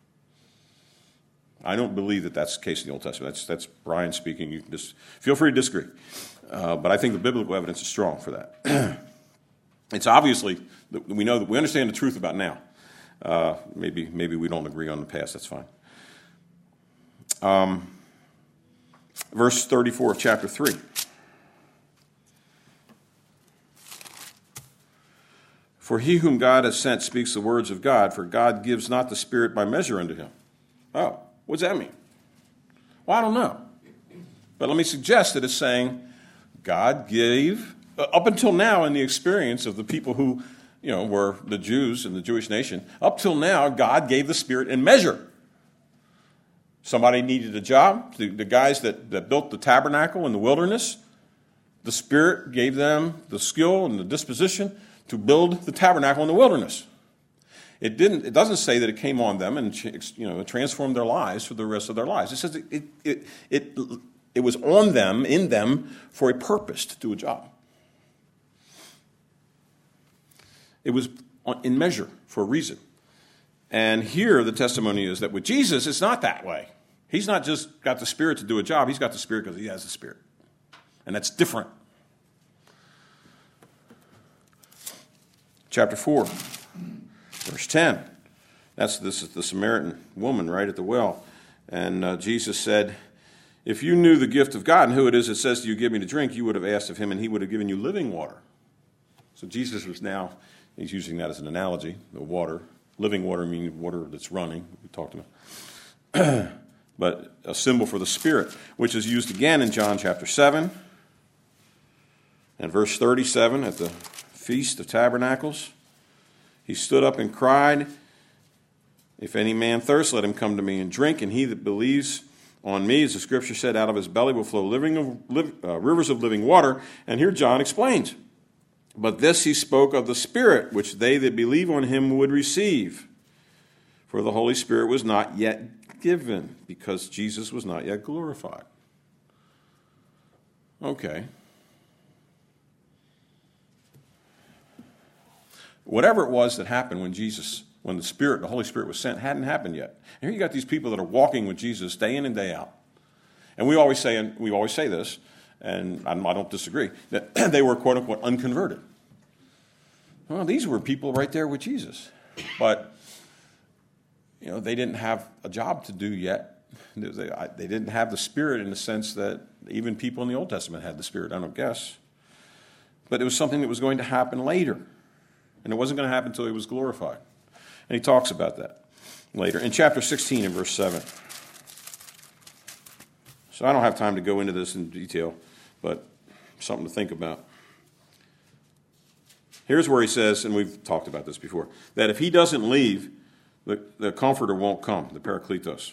I don't believe that that's the case in the Old Testament. That's, that's Brian speaking. You can just feel free to disagree. Uh, but I think the biblical evidence is strong for that. It's obviously, we know that we understand the truth about now. Uh, maybe maybe we don't agree on the past. That's fine. Um, verse thirty-four of chapter three. For he whom God has sent speaks the words of God, for God gives not the Spirit by measure unto him. Oh, what does that mean? Well, I don't know. But let me suggest that it's saying God gave, up until now in the experience of the people who, you know, were the Jews and the Jewish nation, up till now, God gave the Spirit in measure. Somebody needed a job. The, the guys that, that built the tabernacle in the wilderness, the Spirit gave them the skill and the disposition to build the tabernacle in the wilderness. It didn't. It doesn't say that it came on them and, you know, transformed their lives for the rest of their lives. It says it it it it, it was on them, in them, for a purpose to do a job. It was in measure for a reason. And here the testimony is that with Jesus, it's not that way. He's not just got the Spirit to do a job. He's got the Spirit because he has the Spirit. And that's different. Chapter four, verse ten. That's this is the Samaritan woman right at the well. And uh, Jesus said, if you knew the gift of God and who it is that says to you, give me to drink, you would have asked of him and he would have given you living water. So Jesus was now, he's using that as an analogy, the water. Living water means water that's running. We talked about. But a symbol for the Spirit, which is used again in John chapter seven and verse thirty-seven at the Feast of Tabernacles. He stood up and cried, if any man thirst, let him come to me and drink, and he that believes on me, as the scripture said, out of his belly will flow living of, live, uh, rivers of living water. And here John explains, but this he spoke of the Spirit, which they that believe on him would receive. For the Holy Spirit was not yet given, because Jesus was not yet glorified. Okay. Whatever it was that happened when Jesus, when the Spirit, the Holy Spirit was sent, hadn't happened yet. And here you got these people that are walking with Jesus day in and day out. And we always say, and we always say this, and I don't disagree, that they were quote unquote unconverted. Well, these were people right there with Jesus. But, you know, they didn't have a job to do yet. They, they didn't have the Spirit in the sense that even people in the Old Testament had the Spirit, I don't guess. But it was something that was going to happen later. And it wasn't going to happen until he was glorified. And he talks about that later. In chapter sixteen and verse seven. So I don't have time to go into this in detail, but something to think about. Here's where he says, and we've talked about this before, that if he doesn't leave, the, the Comforter won't come, the Parakletos.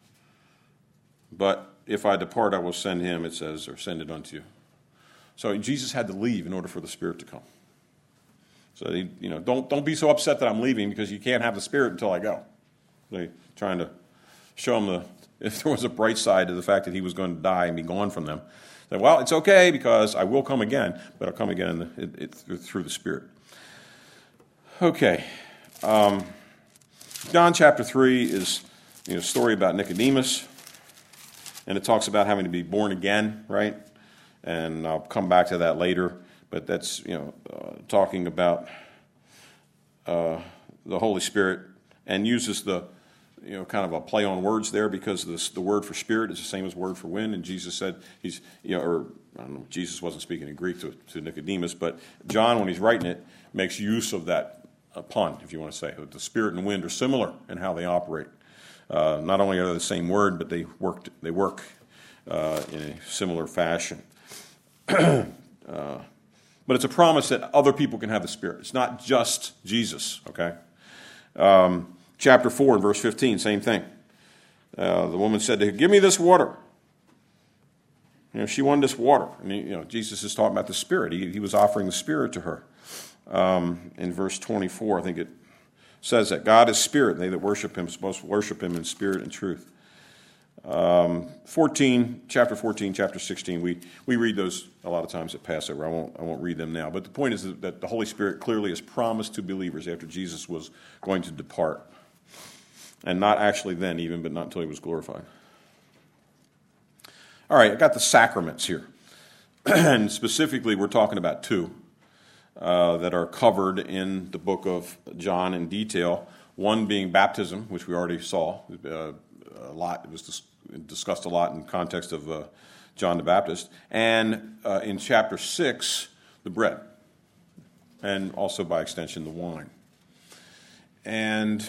But if I depart, I will send him, it says, or send it unto you. So Jesus had to leave in order for the Spirit to come. So, he, you know, don't don't be so upset that I'm leaving because you can't have the Spirit until I go. They're trying to show him the, if there was a bright side to the fact that he was going to die and be gone from them. Say, well, it's okay because I will come again, but I'll come again in the, it, it, through the Spirit. Okay. Um, John chapter three is, you know, a story about Nicodemus, and it talks about having to be born again, right? And I'll come back to that later. But that's, you know, uh, talking about uh, the Holy Spirit, and uses the, you know, kind of a play on words there, because this, the word for spirit is the same as word for wind. And Jesus said, he's, you know, or I don't know, Jesus wasn't speaking in Greek to, to Nicodemus, but John, when he's writing it, makes use of that uh, pun, if you want to say. The spirit and the wind are similar in how they operate. Uh, not only are they the same word, but they work, they work uh, in a similar fashion. uh, But it's a promise that other people can have the Spirit. It's not just Jesus, okay? Um, chapter four and verse fifteen, same thing. Uh, the woman said to him, give me this water. You know, she wanted this water. And, he, you know, Jesus is talking about the Spirit. He, he was offering the Spirit to her. Um, in verse twenty-four, I think it says that God is Spirit, and they that worship him are supposed to worship him in spirit and truth. Um, fourteen, chapter fourteen, chapter sixteen, we, we read those a lot of times at Passover. I won't I won't read them now. But the point is that, that the Holy Spirit clearly is promised to believers after Jesus was going to depart. And not actually then even, but not until he was glorified. All right, I got the sacraments here. And specifically, we're talking about two uh, that are covered in the book of John in detail. One being baptism, which we already saw uh, a lot. It was dis- discussed a lot in context of uh, John the Baptist. And uh, in chapter six, the bread. And also, by extension, the wine. And,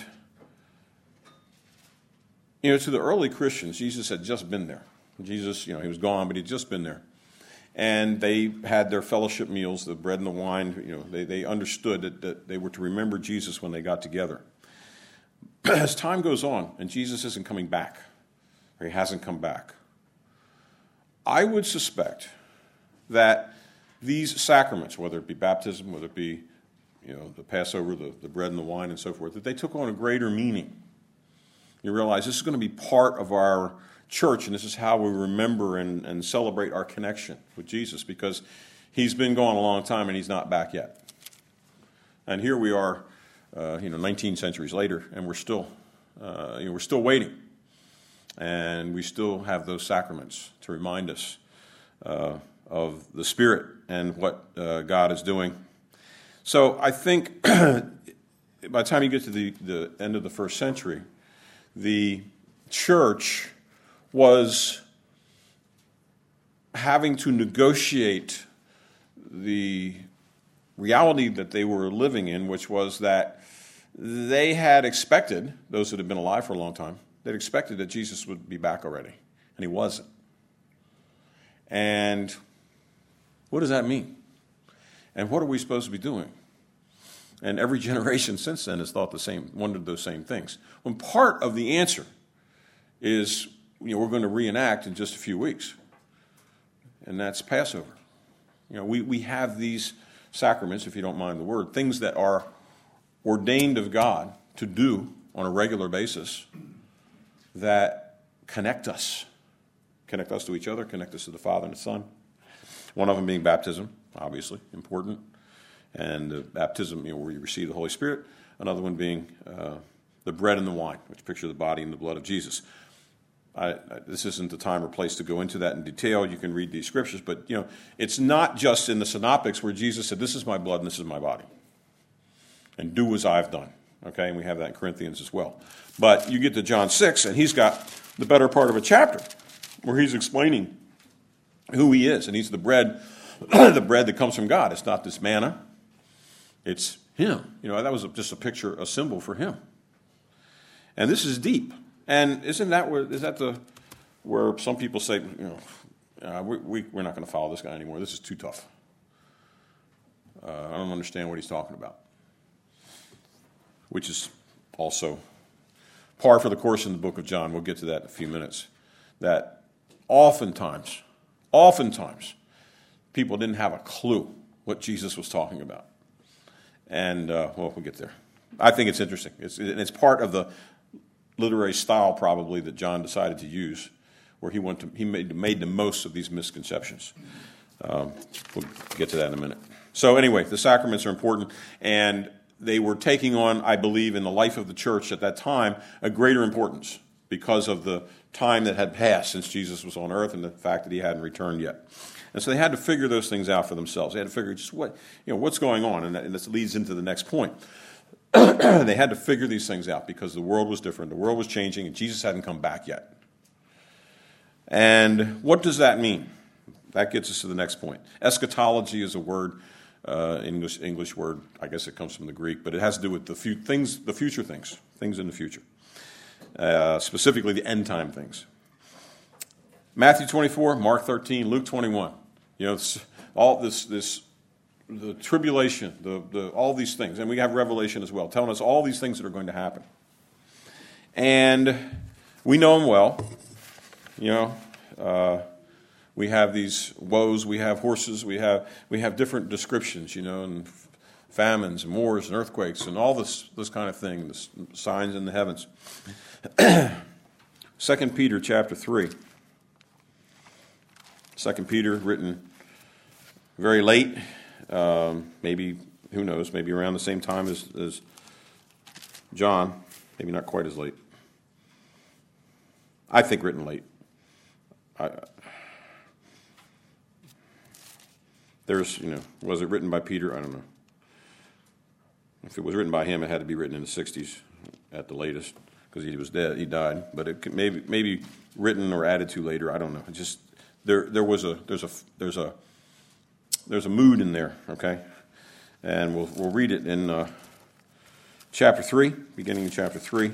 you know, to the early Christians, Jesus had just been there. Jesus, you know, he was gone, but he'd just been there. And they had their fellowship meals, the bread and the wine. You know, they, they understood that, that they were to remember Jesus when they got together. As time goes on, and Jesus isn't coming back, or he hasn't come back, I would suspect that these sacraments, whether it be baptism, whether it be you know the Passover, the, the bread and the wine, and so forth, that they took on a greater meaning. You realize this is going to be part of our church, and this is how we remember and, and celebrate our connection with Jesus, because he's been gone a long time and he's not back yet. And here we are, uh, you know, nineteen centuries later, and we're still, uh, you know, we're still waiting, and we still have those sacraments to remind us uh, of the Spirit and what uh, God is doing. So I think by the time you get to the, the end of the first century, the church was having to negotiate the reality that they were living in, which was that they had expected, those that had been alive for a long time, they'd expected that Jesus would be back already, and he wasn't. And what does that mean? And what are we supposed to be doing? And every generation since then has thought the same, wondered those same things. When part of the answer is, you know, we're going to reenact in just a few weeks, and that's Passover. You know, we, we have these sacraments, if you don't mind the word, things that are ordained of God to do on a regular basis that connect us, connect us to each other, connect us to the Father and the Son. One of them being baptism, obviously, important. And the baptism, you know, where you receive the Holy Spirit. Another one being uh, the bread and the wine, which picture the body and the blood of Jesus. I, I, this isn't the time or place to go into that in detail. You can read these scriptures, but you know, it's not just in the synoptics where Jesus said, "This is my blood and this is my body, and do as I've done." Okay, and we have that in Corinthians as well. But you get to John six, and he's got the better part of a chapter where he's explaining who he is, and he's the bread, the bread that comes from God. It's not this manna. It's him. You know, that was just a picture, a symbol for him. And this is deep. And isn't that where, is that the, where some people say, you know, uh, we, we, we're not going to follow this guy anymore. This is too tough. Uh, I don't understand what he's talking about. Which is also par for the course in the book of John. We'll get to that in a few minutes. That oftentimes, oftentimes, people didn't have a clue what Jesus was talking about. And, uh, well, we'll get there. I think it's interesting. It's, it's part of the literary style, probably, that John decided to use, where he went to, he made, made the most of these misconceptions. Um, we'll get to that in a minute. So anyway, the sacraments are important, and they were taking on, I believe, in the life of the church at that time, a greater importance because of the time that had passed since Jesus was on earth and the fact that he hadn't returned yet. And so they had to figure those things out for themselves. They had to figure just what, you know, what's going on, and, that, and this leads into the next point. They had to figure these things out because the world was different. The world was changing, and Jesus hadn't come back yet. And what does that mean? That gets us to the next point. Eschatology is a word, uh, English English word. I guess it comes from the Greek, but it has to do with the fu- things, the future things, things in the future, uh, specifically the end time things. Matthew twenty-four, Mark thirteen, Luke twenty-one. You know, it's all this, this, the tribulation, the, the, all these things, and we have Revelation as well, telling us all these things that are going to happen. And we know them well. You know, uh, we have these woes, we have horses, we have we have different descriptions. You know, and famines and wars and earthquakes and all this this kind of thing, the signs in the heavens. Second Peter chapter three. Second Peter, written very late, um, maybe, who knows, maybe around the same time as, as John, maybe not quite as late. I think written late. I, there's, you know, was it written by Peter? I don't know. If it was written by him, it had to be written in the sixties at the latest, because he was dead, he died. But it could maybe maybe written or added to later. I don't know. It just There, there was a, there's a, there's a, there's a mood in there, okay, and we'll we'll read it in uh, chapter three, beginning in chapter three.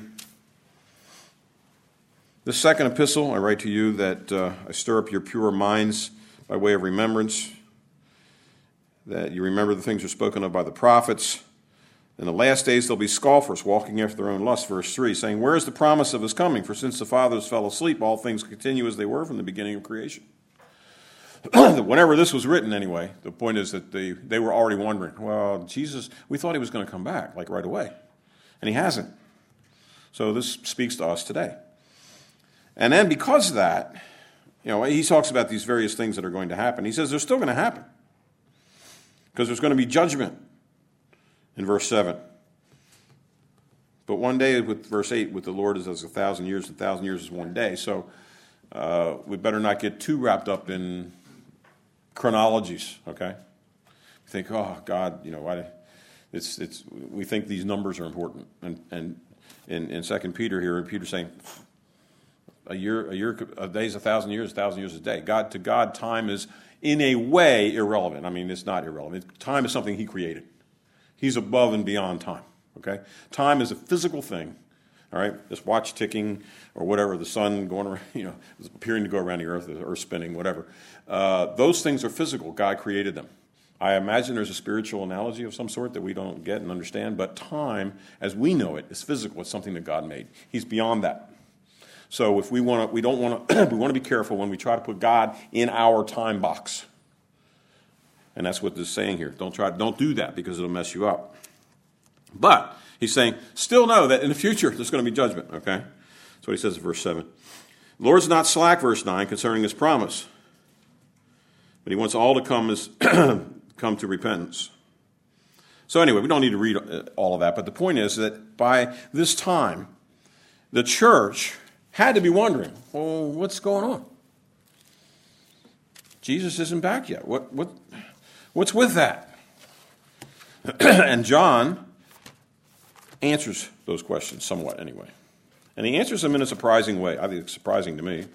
This second epistle I write to you that uh, I stir up your pure minds by way of remembrance, that you remember the things that are spoken of by the prophets. In the last days there'll be scoffers walking after their own lust, verse three, saying, "Where is the promise of his coming? For since the fathers fell asleep, all things continue as they were from the beginning of creation." Whenever this was written anyway, the point is that they, they were already wondering, well, Jesus, we thought he was going to come back, like right away. And he hasn't. So this speaks to us today. And then because of that, you know, he talks about these various things that are going to happen. He says they're still going to happen. Because there's going to be judgment in verse seven. But one day, with verse eight, with the Lord is as a thousand years, a thousand years is one day. So uh, we better not get too wrapped up in chronologies, okay? We think, oh, God, you know, why? It's it's. We think these numbers are important, and and in in Second Peter here, Peter's saying, a year, a year, a day is a thousand years, a thousand years is a day. God to God, time is in a way irrelevant. I mean, it's not irrelevant. Time is something He created. He's above and beyond time. Okay, time is a physical thing. All right, this watch ticking or whatever, the sun going around, you know, appearing to go around the earth, the earth spinning, whatever. Uh, those things are physical. God created them. I imagine there's a spiritual analogy of some sort that we don't get and understand, but time, as we know it, is physical. It's something that God made. He's beyond that. So if we want to, we don't want to, we want to be careful when we try to put God in our time box. And that's what this is saying here. Don't try, don't do that because it'll mess you up. But he's saying, still know that in the future there's going to be judgment, okay? That's what he says in verse seven. The Lord's not slack, verse nine, concerning his promise. But he wants all to come as come to repentance. So anyway, we don't need to read all of that, but the point is that by this time, the church had to be wondering, well, what's going on? Jesus isn't back yet. What what what's with that? And John answers those questions somewhat anyway. And he answers them in a surprising way. I think it's surprising to me.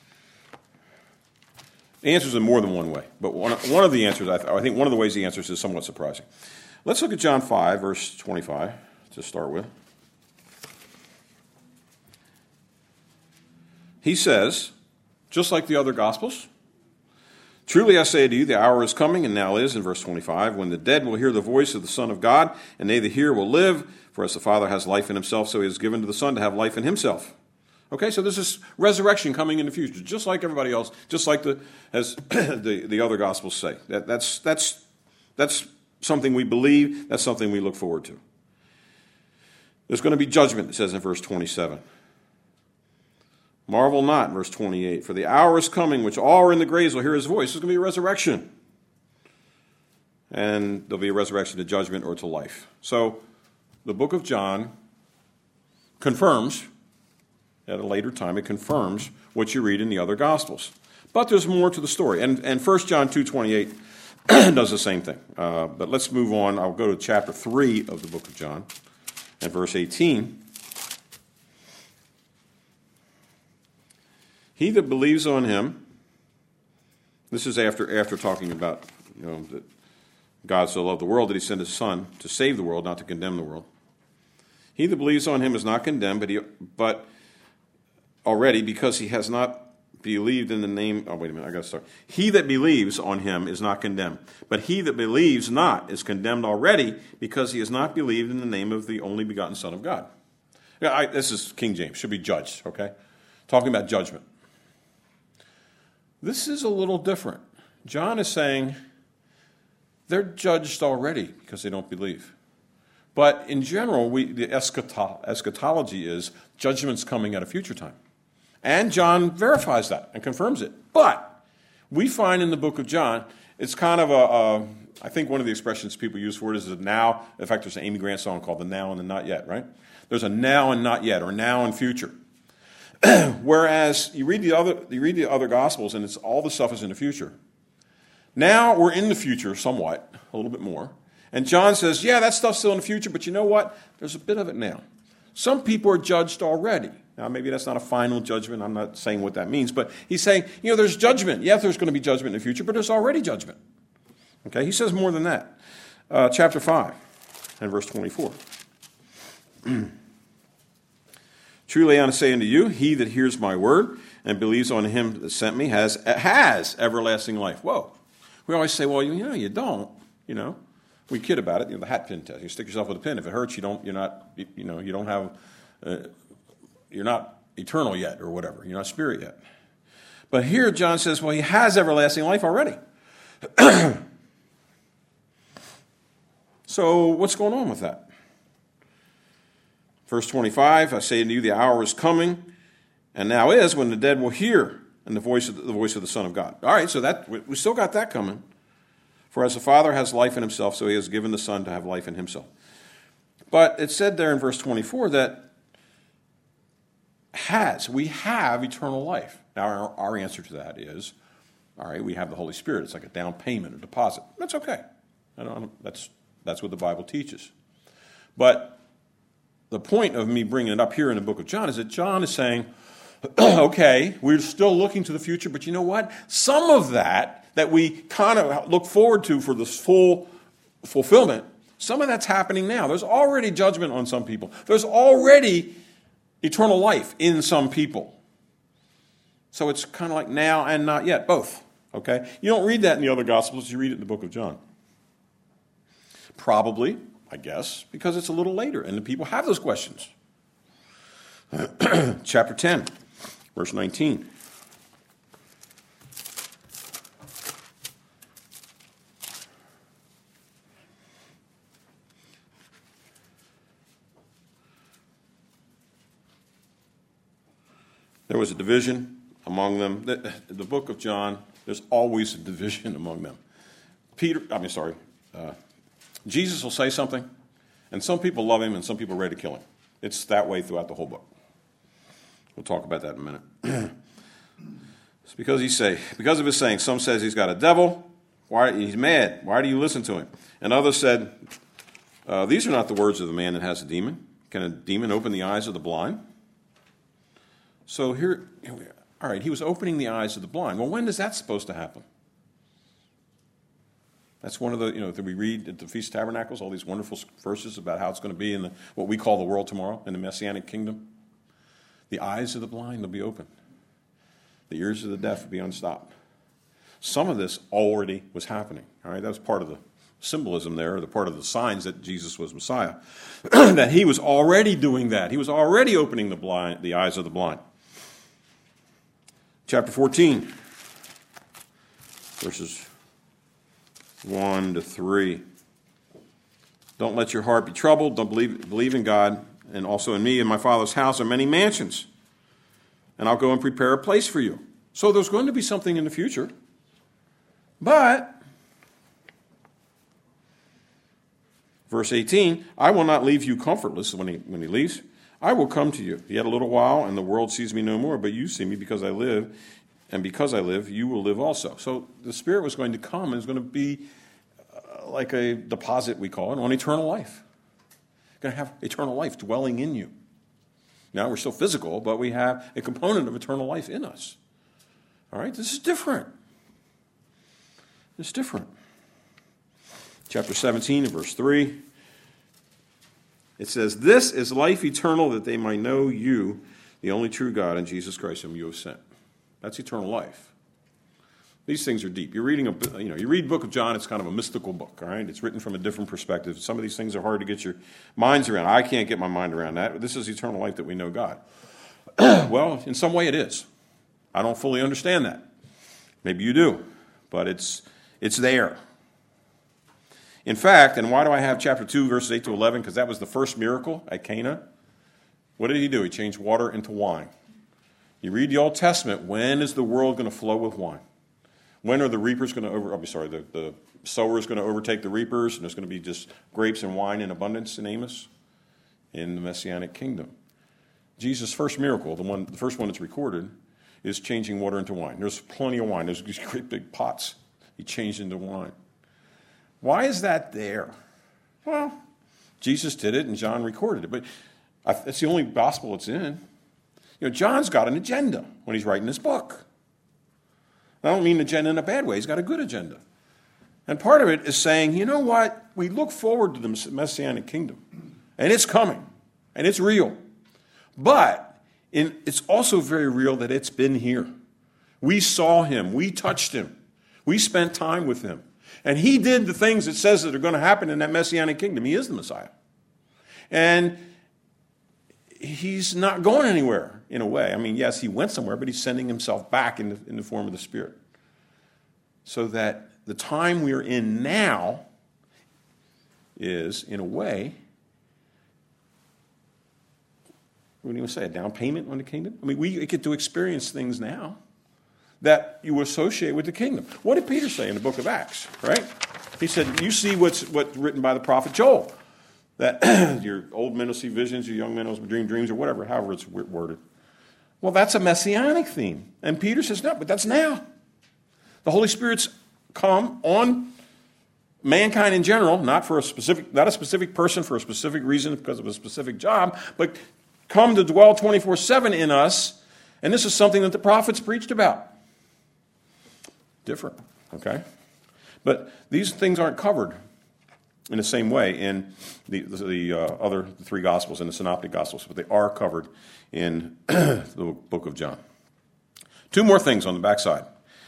He answers them more than one way. But one, one of the answers, I, th- I think one of the ways he answers is somewhat surprising. Let's look at John five, verse twenty-five, to start with. He says, just like the other Gospels, truly I say to you, the hour is coming, and now is, in verse twenty-five, when the dead will hear the voice of the Son of God, and they that hear will live. For as the Father has life in himself, so he has given to the Son to have life in himself. Okay, so there's this resurrection coming in the future, just like everybody else, just like the as the, the other Gospels say. That, that's, that's, that's something we believe, that's something we look forward to. There's going to be judgment, it says in verse twenty-seven. Marvel not, verse twenty-eight, for the hour is coming which all are in the graves will hear his voice. There's going to be a resurrection. And there'll be a resurrection to judgment or to life. So the book of John confirms, at a later time, it confirms what you read in the other Gospels. But there's more to the story. And, and First John two twenty-eight does the same thing. Uh, but let's move on. I'll go to chapter three of the book of John and verse eighteen. He that believes on him, this is after after talking about, you know, that God so loved the world that he sent his Son to save the world, not to condemn the world. He that believes on him is not condemned, but he, but already because he has not believed in the name. Oh, wait a minute, I got to start. He that believes on him is not condemned, but he that believes not is condemned already because he has not believed in the name of the only begotten Son of God. Yeah, I, this is King James. Should be judged. Okay, talking about judgment. This is a little different. John is saying they're judged already because they don't believe. But in general, we, the eschato- eschatology is judgment's coming at a future time. And John verifies that and confirms it. But we find in the book of John, it's kind of a, a I think one of the expressions people use for it is a now. In fact, there's an Amy Grant song called The Now and the Not Yet, right? There's a now and not yet, or now and future. Whereas you read the other you read the other Gospels, and it's all the stuff is in the future. Now we're in the future somewhat, a little bit more. And John says, yeah, that stuff's still in the future, but you know what? There's a bit of it now. Some people are judged already. Now, maybe that's not a final judgment. I'm not saying what that means. But he's saying, you know, there's judgment. Yeah, there's going to be judgment in the future, but there's already judgment. Okay, he says more than that. Uh, chapter five and verse twenty-four. Truly I say unto you, he that hears my word and believes on him that sent me has has everlasting life. Whoa. We always say, well, you know, you don't, you know. We kid about it, you know, the hat pin test. You stick yourself with a pin. If it hurts, you don't, you're not, you know, you don't have, uh, you're not eternal yet or whatever. You're not spirit yet. But here John says, well, he has everlasting life already. So what's going on with that? Verse twenty-five, I say unto you, the hour is coming, and now is, when the dead will hear and the voice of the, the voice of the Son of God. All right, so that we, we still got that coming. For as the Father has life in himself, so he has given the Son to have life in himself. But it said there in verse twenty-four that has, we have eternal life. Now our, our answer to that is, all right, we have the Holy Spirit. It's like a down payment, a deposit. That's okay. I don't, that's, that's what the Bible teaches. But the point of me bringing it up here in the book of John is that John is saying, okay, we're still looking to the future, but you know what? Some of that, that we kind of look forward to for this full fulfillment, some of that's happening now. There's already judgment on some people. There's already eternal life in some people. So it's kind of like now and not yet, both. Okay? You don't read that in the other Gospels, you read it in the book of John. Probably, I guess, because it's a little later and the people have those questions. Chapter ten, verse nineteen. There was a division among them. The, the book of John, there's always a division among them. Peter, I mean, sorry, uh, Jesus will say something, and some people love him, and some people are ready to kill him. It's that way throughout the whole book. We'll talk about that in a minute. It's because he say, because of his saying, some says he's got a devil. Why he's mad? Why do you listen to him? And others said, uh, these are not the words of the man that has a demon. Can a demon open the eyes of the blind? So here, here we are. All right, he was opening the eyes of the blind. Well, when is that supposed to happen? That's one of the, you know, that we read at the Feast of Tabernacles, all these wonderful verses about how it's going to be in the, what we call the world tomorrow, in the Messianic kingdom. The eyes of the blind will be opened. The ears of the deaf will be unstopped. Some of this already was happening. All right, that was part of the symbolism there, the part of the signs that Jesus was Messiah, that he was already doing that. He was already opening the blind, the eyes of the blind. Chapter fourteen, verses one to three. Don't let your heart be troubled. Don't believe, believe in God, and also in me. In my Father's house are many mansions, and I'll go and prepare a place for you. So there's going to be something in the future. But, verse eighteen, I will not leave you comfortless when he, when he leaves. I will come to you. Yet a little while, and the world sees me no more, but you see me because I live, and because I live, you will live also. So the Spirit was going to come, and it's going to be uh, like a deposit, we call it, on eternal life. Going to have eternal life dwelling in you. Now, we're still physical, but we have a component of eternal life in us. All right? This is different. It's different. Chapter seventeen, verse three. It says, this is life eternal, that they might know you, the only true God, and Jesus Christ, whom you have sent. That's eternal life. These things are deep. You're reading a, you know, you read Book of John, it's kind of a mystical book, all right? It's written from a different perspective. Some of these things are hard to get your minds around. I can't get my mind around that. This is eternal life that we know God. Well, in some way it is. I don't fully understand that. Maybe you do, but it's it's there. In fact, and why do I have chapter two, verses eight to eleven? Because that was the first miracle at Cana. What did he do? He changed water into wine. You read the Old Testament, when is the world going to flow with wine? When are the reapers going to over, I'm sorry, the, the sowers going to overtake the reapers, and there's going to be just grapes and wine in abundance in Amos? In the Messianic kingdom. Jesus' first miracle, the one, the first one that's recorded, is changing water into wine. There's plenty of wine. There's these great big pots he changed into wine. Why is that there? Well, Jesus did it and John recorded it, but it's the only gospel it's in. You know, John's got an agenda when he's writing this book. I don't mean agenda in a bad way. He's got a good agenda. And part of it is saying, you know what? We look forward to the Messianic kingdom, and it's coming, and it's real. But in, it's also very real that it's been here. We saw him. We touched him. We spent time with him. And he did the things it says that are going to happen in that Messianic kingdom. He is the Messiah. And he's not going anywhere in a way. I mean, yes, he went somewhere, but he's sending himself back in the, in the form of the Spirit. So that the time we're in now is, in a way, what do you say, a down payment on the kingdom? I mean, we get to experience things now that you associate with the kingdom. What did Peter say in the book of Acts, right? He said, you see what's what's written by the prophet Joel, that your old men will see visions, your young men will dream dreams, or whatever, however it's worded. Well, that's a messianic theme. And Peter says, no, but that's now. The Holy Spirit's come on mankind in general, not for a specific, not a specific person for a specific reason because of a specific job, but come to dwell twenty-four seven in us. And this is something that the prophets preached about. Different, okay? But these things aren't covered in the same way in the, the, the uh, other the three Gospels, in the Synoptic Gospels, but they are covered in the book of John. Two more things on the backside.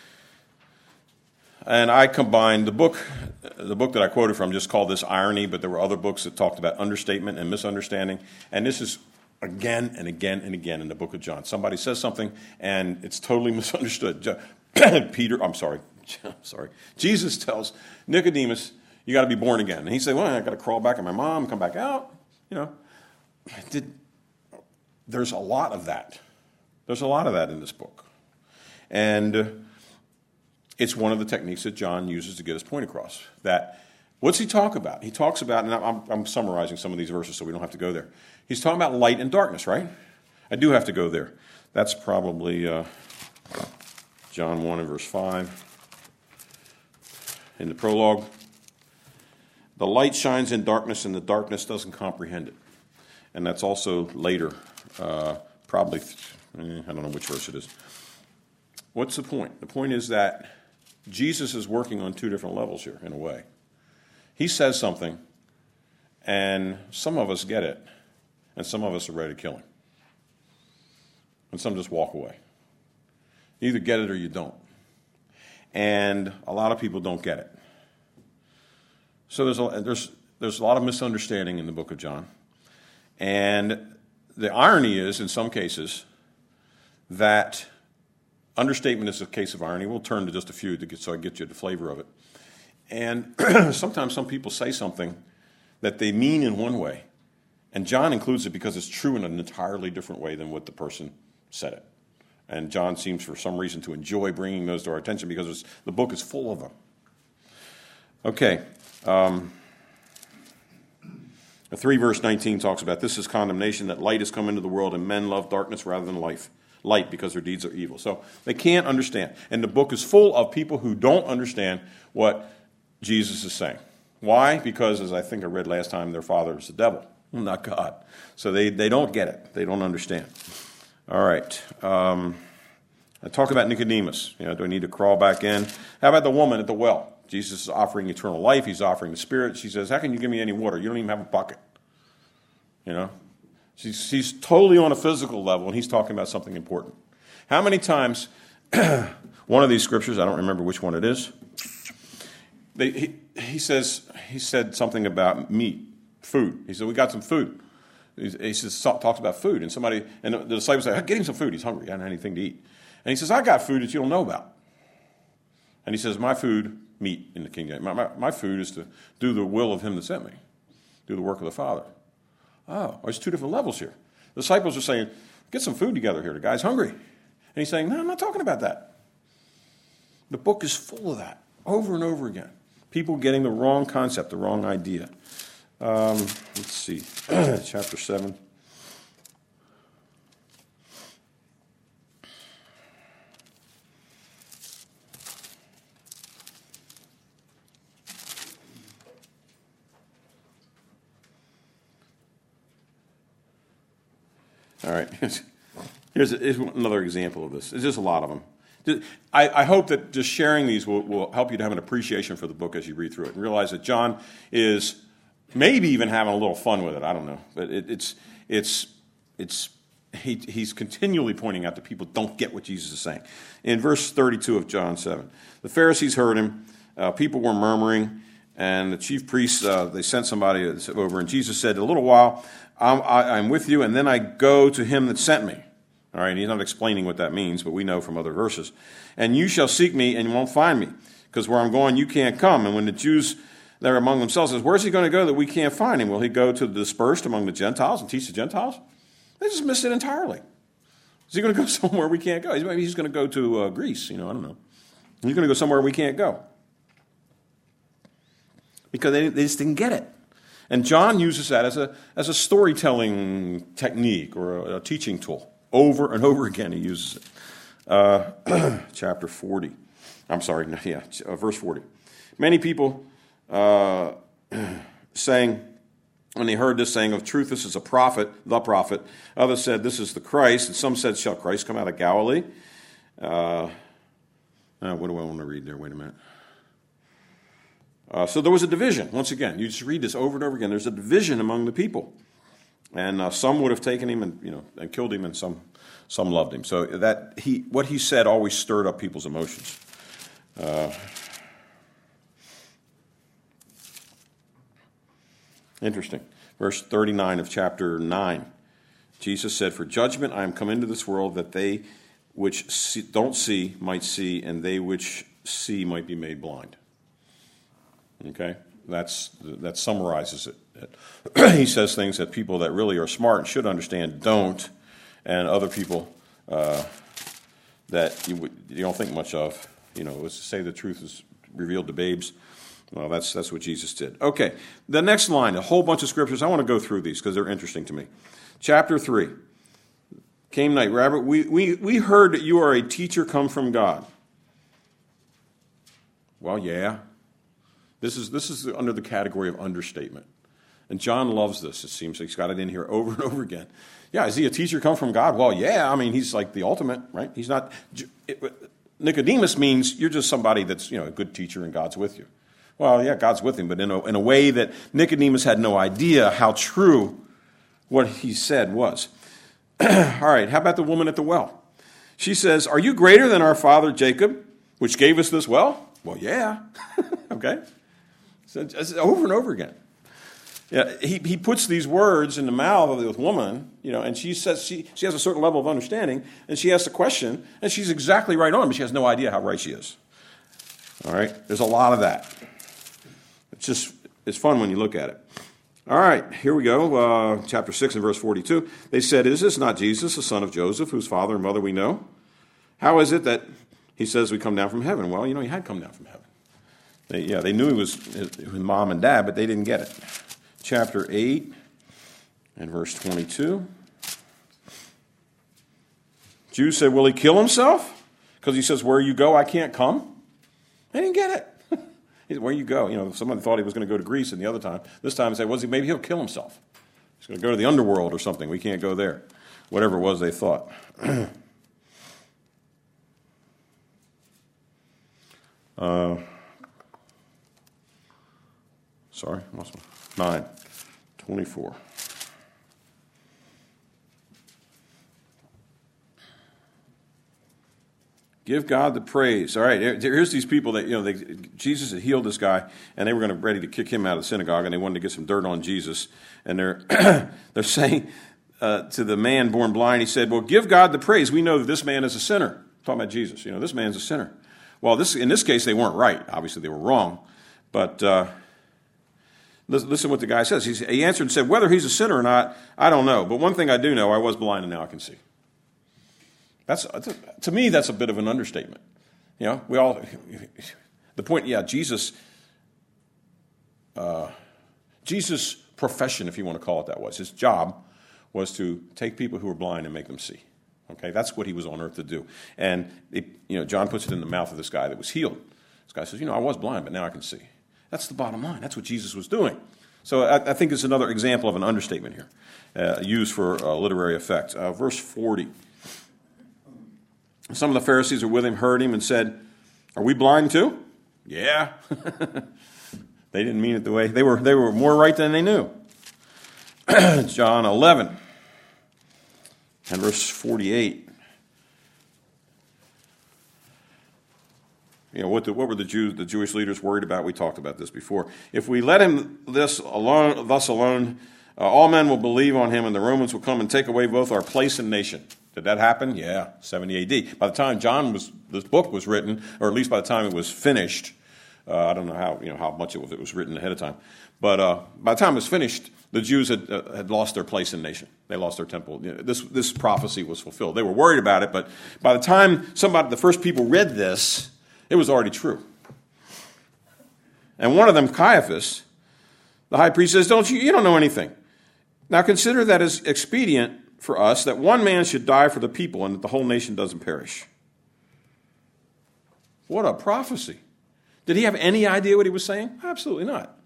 And I combined the book, the book that I quoted from just called this Irony, but there were other books that talked about understatement and misunderstanding. And this is again and again and again in the book of John. Somebody says something and it's totally misunderstood. Peter, I'm sorry, sorry. Jesus tells Nicodemus, you got to be born again. And he said, well, I got to crawl back in my mom, come back out. You know, did, there's a lot of that. There's a lot of that in this book. And uh, it's one of the techniques that John uses to get his point across. That, what's he talk about? He talks about, and I'm, I'm summarizing some of these verses so we don't have to go there. He's talking about light and darkness, right? I do have to go there. That's probably uh, John one and verse five. In the prologue, the light shines in darkness and the darkness doesn't comprehend it. And that's also later, uh, probably, eh, I don't know which verse it is. What's the point? The point is that Jesus is working on two different levels here, in a way. He says something, and some of us get it, and some of us are ready to kill him. And some just walk away. You either get it or you don't. And a lot of people don't get it. So there's a, there's, there's a lot of misunderstanding in the book of John. And the irony is, in some cases, that understatement is a case of irony. We'll turn to just a few to get, so I get you the flavor of it. And sometimes some people say something that they mean in one way, and John includes it because it's true in an entirely different way than what the person said it. And John seems, for some reason, to enjoy bringing those to our attention because it's, the book is full of them. Okay. Um, three verse nineteen talks about this is condemnation, that light has come into the world and men love darkness rather than life. Light because their deeds are evil. So they can't understand. And the book is full of people who don't understand what Jesus is saying. Why? Because, as I think I read last time, their father is the devil, not God. So they, they don't get it. They don't understand. All right. Um, I talk about Nicodemus. You know, do I need to crawl back in? How about the woman at the well? Jesus is offering eternal life. He's offering the Spirit. She says, how can you give me any water? You don't even have a bucket. You know? She's, she's totally on a physical level, and he's talking about something important. How many times, one of these scriptures, I don't remember which one it is, they, he, he says, he said something about meat, food. He said, we got some food. He, he says, talks about food, and somebody, and the, the disciples say, get him some food. He's hungry. He doesn't have anything to eat. And he says, I got food that you don't know about. And he says, my food, meat in the kingdom, my, my, my food is to do the will of him that sent me, do the work of the Father. Oh, there's two different levels here. The disciples are saying, get some food together here. The guy's hungry. And he's saying, no, I'm not talking about that. The book is full of that, over and over again. People getting the wrong concept, the wrong idea. Um, let's see, chapter seven. All right, here's, a, here's another example of this. There's just a lot of them. I, I hope that just sharing these will, will help you to have an appreciation for the book as you read through it and realize that John is maybe even having a little fun with it. I don't know, but it, it's it's it's he, he's continually pointing out that people don't get what Jesus is saying. In verse thirty-two of John seven, the Pharisees heard him. Uh, people were murmuring, And the chief priests, uh, they sent somebody over, and Jesus said, a little while, I'm, I, I'm with you, and then I go to him that sent me. All right, he's not explaining what that means, but we know from other verses. And you shall seek me, and you won't find me, because where I'm going, you can't come. And when the Jews that are among themselves says, where's he going to go that we can't find him? Will he go to the dispersed among the Gentiles and teach the Gentiles? They just missed it entirely. Is he going to go somewhere we can't go? Maybe he's going to go to uh, Greece, you know, I don't know. He's going to go somewhere we can't go. Because they, they just didn't get it. And John uses that as a as a storytelling technique or a, a teaching tool. Over and over again he uses it. Uh, chapter forty. I'm sorry, yeah, uh, verse forty. Many people uh, saying, when they heard this saying, of truth, this is a prophet, the prophet. Others said, this is the Christ. And some said, shall Christ come out of Galilee? Uh, uh, what do I want to read there? Wait a minute. Uh, so there was a division. Once again, you just read this over and over again. There's a division among the people. And uh, some would have taken him and, you know, and killed him, and some some loved him. So that he what he said always stirred up people's emotions. Uh, interesting. Verse thirty-nine of chapter nine. Jesus said, for judgment I am come into this world, that they which see, don't see might see, and they which see might be made blind. Okay? That's that summarizes it. He says things that people that really are smart and should understand don't, and other people uh, that you, you don't think much of. You know, let's say the truth is revealed to babes. Well, that's that's what Jesus did. Okay, the next line, a whole bunch of scriptures. I want to go through these because they're interesting to me. Chapter three. Came night, Robert, we, we, we heard that you are a teacher come from God. Well, yeah. This is this is under the category of understatement. And John loves this. It seems like he's got it in here over and over again. Yeah, is he a teacher come from God? Well, yeah. I mean, he's like the ultimate, right? He's not. Nicodemus means you're just somebody that's, you know, a good teacher and God's with you. Well, yeah, God's with him, but in a, in a way that Nicodemus had no idea how true what he said was. All right, how about the woman at the well? She says, are you greater than our father Jacob, which gave us this well? Well, yeah. Okay. So it's over and over again. Yeah, he, he puts these words in the mouth of the woman, you know, and she says she, she has a certain level of understanding, and she asks a question, and she's exactly right on, but she has no idea how right she is. All right? There's a lot of that. It's just, it's fun when you look at it. All right, here we go, uh, chapter six and verse forty-two. They said, is this not Jesus, the son of Joseph, whose father and mother we know? How is it that he says we come down from heaven? Well, you know, he had come down from heaven. They, yeah, they knew he was his, his mom and dad, but they didn't get it. Chapter eight and verse twenty-two. Jews said, will he kill himself? Because he says, where you go, I can't come. They didn't get it. Where you go? You know, someone thought he was going to go to Greece, and the other time, this time they said, well, maybe he'll kill himself. He's going to go to the underworld or something. We can't go there. Whatever it was they thought. uh, sorry, lost my nine, twenty-four. Give God the praise. All right, here's these people that, you know, they, Jesus had healed this guy, and they were going to ready to kick him out of the synagogue, and they wanted to get some dirt on Jesus. And they're they're saying uh, to the man born blind, he said, well, give God the praise. We know that this man is a sinner. Talking about Jesus. You know, this man's a sinner. Well, this in this case, they weren't right. Obviously, they were wrong. But uh, listen, listen what the guy says. He's, he answered and said, whether he's a sinner or not, I don't know. But one thing I do know, I was blind, and now I can see. That's, to me, that's a bit of an understatement. You know, we all, the point, yeah, Jesus, uh, Jesus' profession, if you want to call it that, was his job was to take people who were blind and make them see. Okay, that's what he was on earth to do. And, it, you know, John puts it in the mouth of this guy that was healed. This guy says, you know, I was blind, but now I can see. That's the bottom line. That's what Jesus was doing. So I, I think it's another example of an understatement here, uh, used for uh, literary effect. Uh, verse forty. Some of the Pharisees who were with him heard him and said, are we blind too? Yeah. They didn't mean it the way, they were They were more right than they knew. John eleven and verse forty-eight. You know, what, the, what were the Jews, the Jewish leaders worried about? We talked about this before. If we let him this alone, thus alone, uh, all men will believe on him, and the Romans will come and take away both our place and nation. Did that happen? Yeah, seventy A D. By the time John was, this book was written, or at least by the time it was finished, uh, I don't know how you know how much it was, it was written ahead of time, but uh, by the time it was finished, the Jews had uh, had lost their place in nation. They lost their temple. You know, this this prophecy was fulfilled. They were worried about it, but by the time somebody, the first people read this, it was already true. And one of them, Caiaphas, the high priest, says, "Don't you? You don't know anything. Now consider that as expedient for us that one man should die for the people and that the whole nation doesn't perish." What a prophecy. Did he have any idea what he was saying? Absolutely not.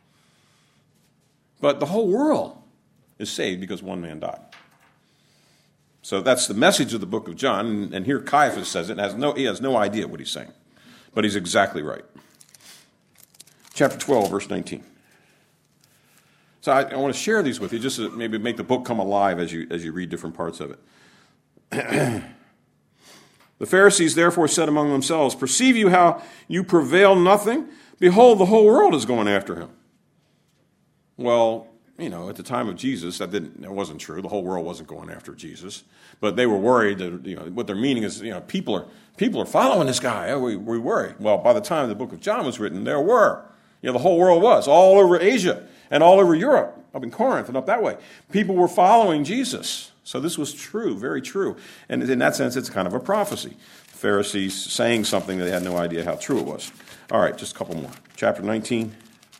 But the whole world is saved because one man died. So that's the message of the book of John, and here Caiaphas says it, and has no, he has no idea what he's saying. But he's exactly right. Chapter twelve, verse nineteen. So I, I want to share these with you just to maybe make the book come alive as you as you read different parts of it. The Pharisees therefore said among themselves, "Perceive you how you prevail nothing? Behold, the whole world is going after him." Well, you know, at the time of Jesus, that didn't that wasn't true. The whole world wasn't going after Jesus, but they were worried that you know what their meaning is. You know, people are people are following this guy. Oh, we we worry. Well, by the time the book of John was written, there were. You know, the whole world was all over Asia and all over Europe, up in Corinth and up that way. People were following Jesus. So this was true, very true. And in that sense, it's kind of a prophecy. The Pharisees saying something that they had no idea how true it was. All right, just a couple more. Chapter nineteen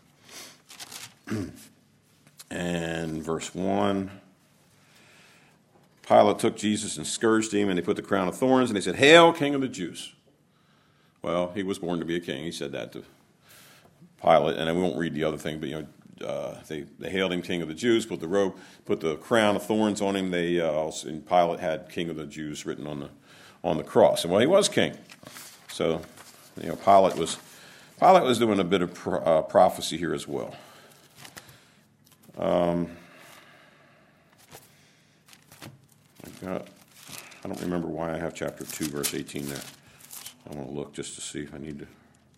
and verse one. Pilate took Jesus and scourged him, and they put the crown of thorns, and they said, "Hail, King of the Jews." Well, he was born to be a king. He said that to Pilate, and I won't read the other thing, but you know, uh, they they hailed him King of the Jews, put the robe, put the crown of thorns on him. They uh, also, and Pilate had King of the Jews written on the on the cross, and well, he was king. So, you know, Pilate was Pilate was doing a bit of pro, uh, prophecy here as well. Um, I got, I don't remember why I have chapter two, verse eighteen there. I want to look just to see if I need to.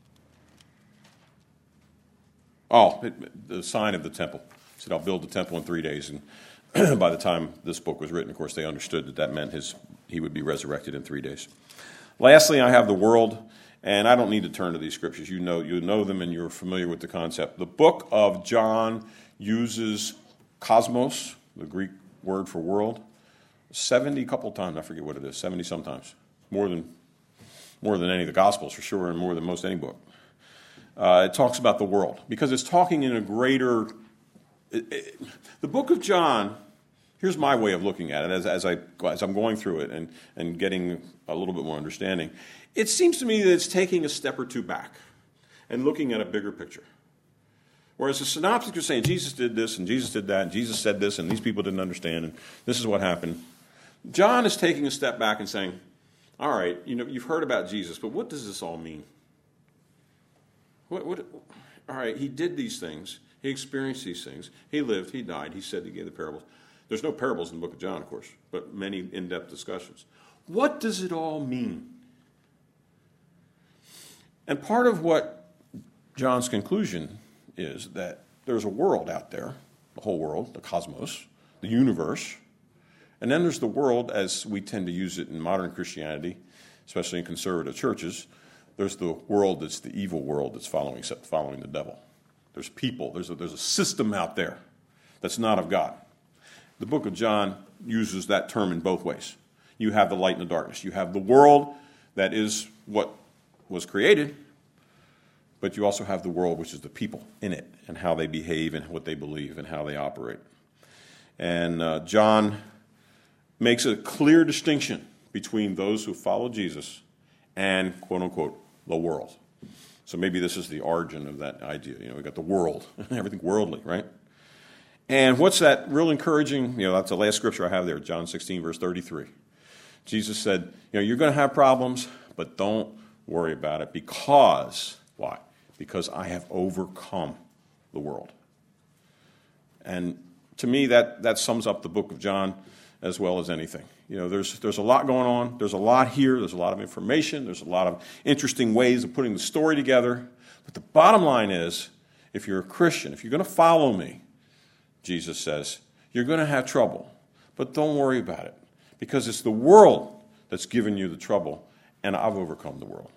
Oh, it, the sign of the temple. He said, "I'll build the temple in three days." And by the time this book was written, of course, they understood that that meant his he would be resurrected in three days. Lastly, I have the world, and I don't need to turn to these scriptures. You know, you know them, and you're familiar with the concept. The book of John uses cosmos, the Greek word for world, seventy couple times. I forget what it is, seventy sometimes, more than more than any of the Gospels for sure, and more than most any book. Uh, it talks about the world because it's talking in a greater. It, it, the book of John. Here's my way of looking at it as, as I as I'm going through it and and getting a little bit more understanding. It seems to me that it's taking a step or two back and looking at a bigger picture. Whereas the synoptics are saying Jesus did this and Jesus did that and Jesus said this and these people didn't understand and this is what happened. John is taking a step back and saying, "All right, you know, you've heard about Jesus, but what does this all mean? What, what, all right, he did these things. He experienced these things. He lived. He died. He said he gave the parables. There's no parables in the book of John, of course, but many in-depth discussions. What does it all mean?" And part of what John's conclusion is that there's a world out there, the whole world, the cosmos, the universe, and then there's the world as we tend to use it in modern Christianity, especially in conservative churches. There's the world that's the evil world that's following following the devil. There's people. There's a, there's a system out there that's not of God. The book of John uses that term in both ways. You have the light and the darkness. You have the world that is what was created, but you also have the world which is the people in it and how they behave and what they believe and how they operate. And uh, John makes a clear distinction between those who follow Jesus and, quote unquote, the world. So maybe this is the origin of that idea. You know, we got the world, everything worldly, right? And what's that real encouraging? You know, that's the last scripture I have there, John sixteen, verse thirty-three. Jesus said, you know, you're going to have problems, but don't worry about it because, why? Because I have overcome the world. And to me, that, that sums up the book of John as well as anything. You know, there's there's a lot going on. There's a lot here. There's a lot of information. There's a lot of interesting ways of putting the story together. But the bottom line is, if you're a Christian, if you're going to follow me, Jesus says, you're going to have trouble. But don't worry about it, because it's the world that's given you the trouble, and I've overcome the world.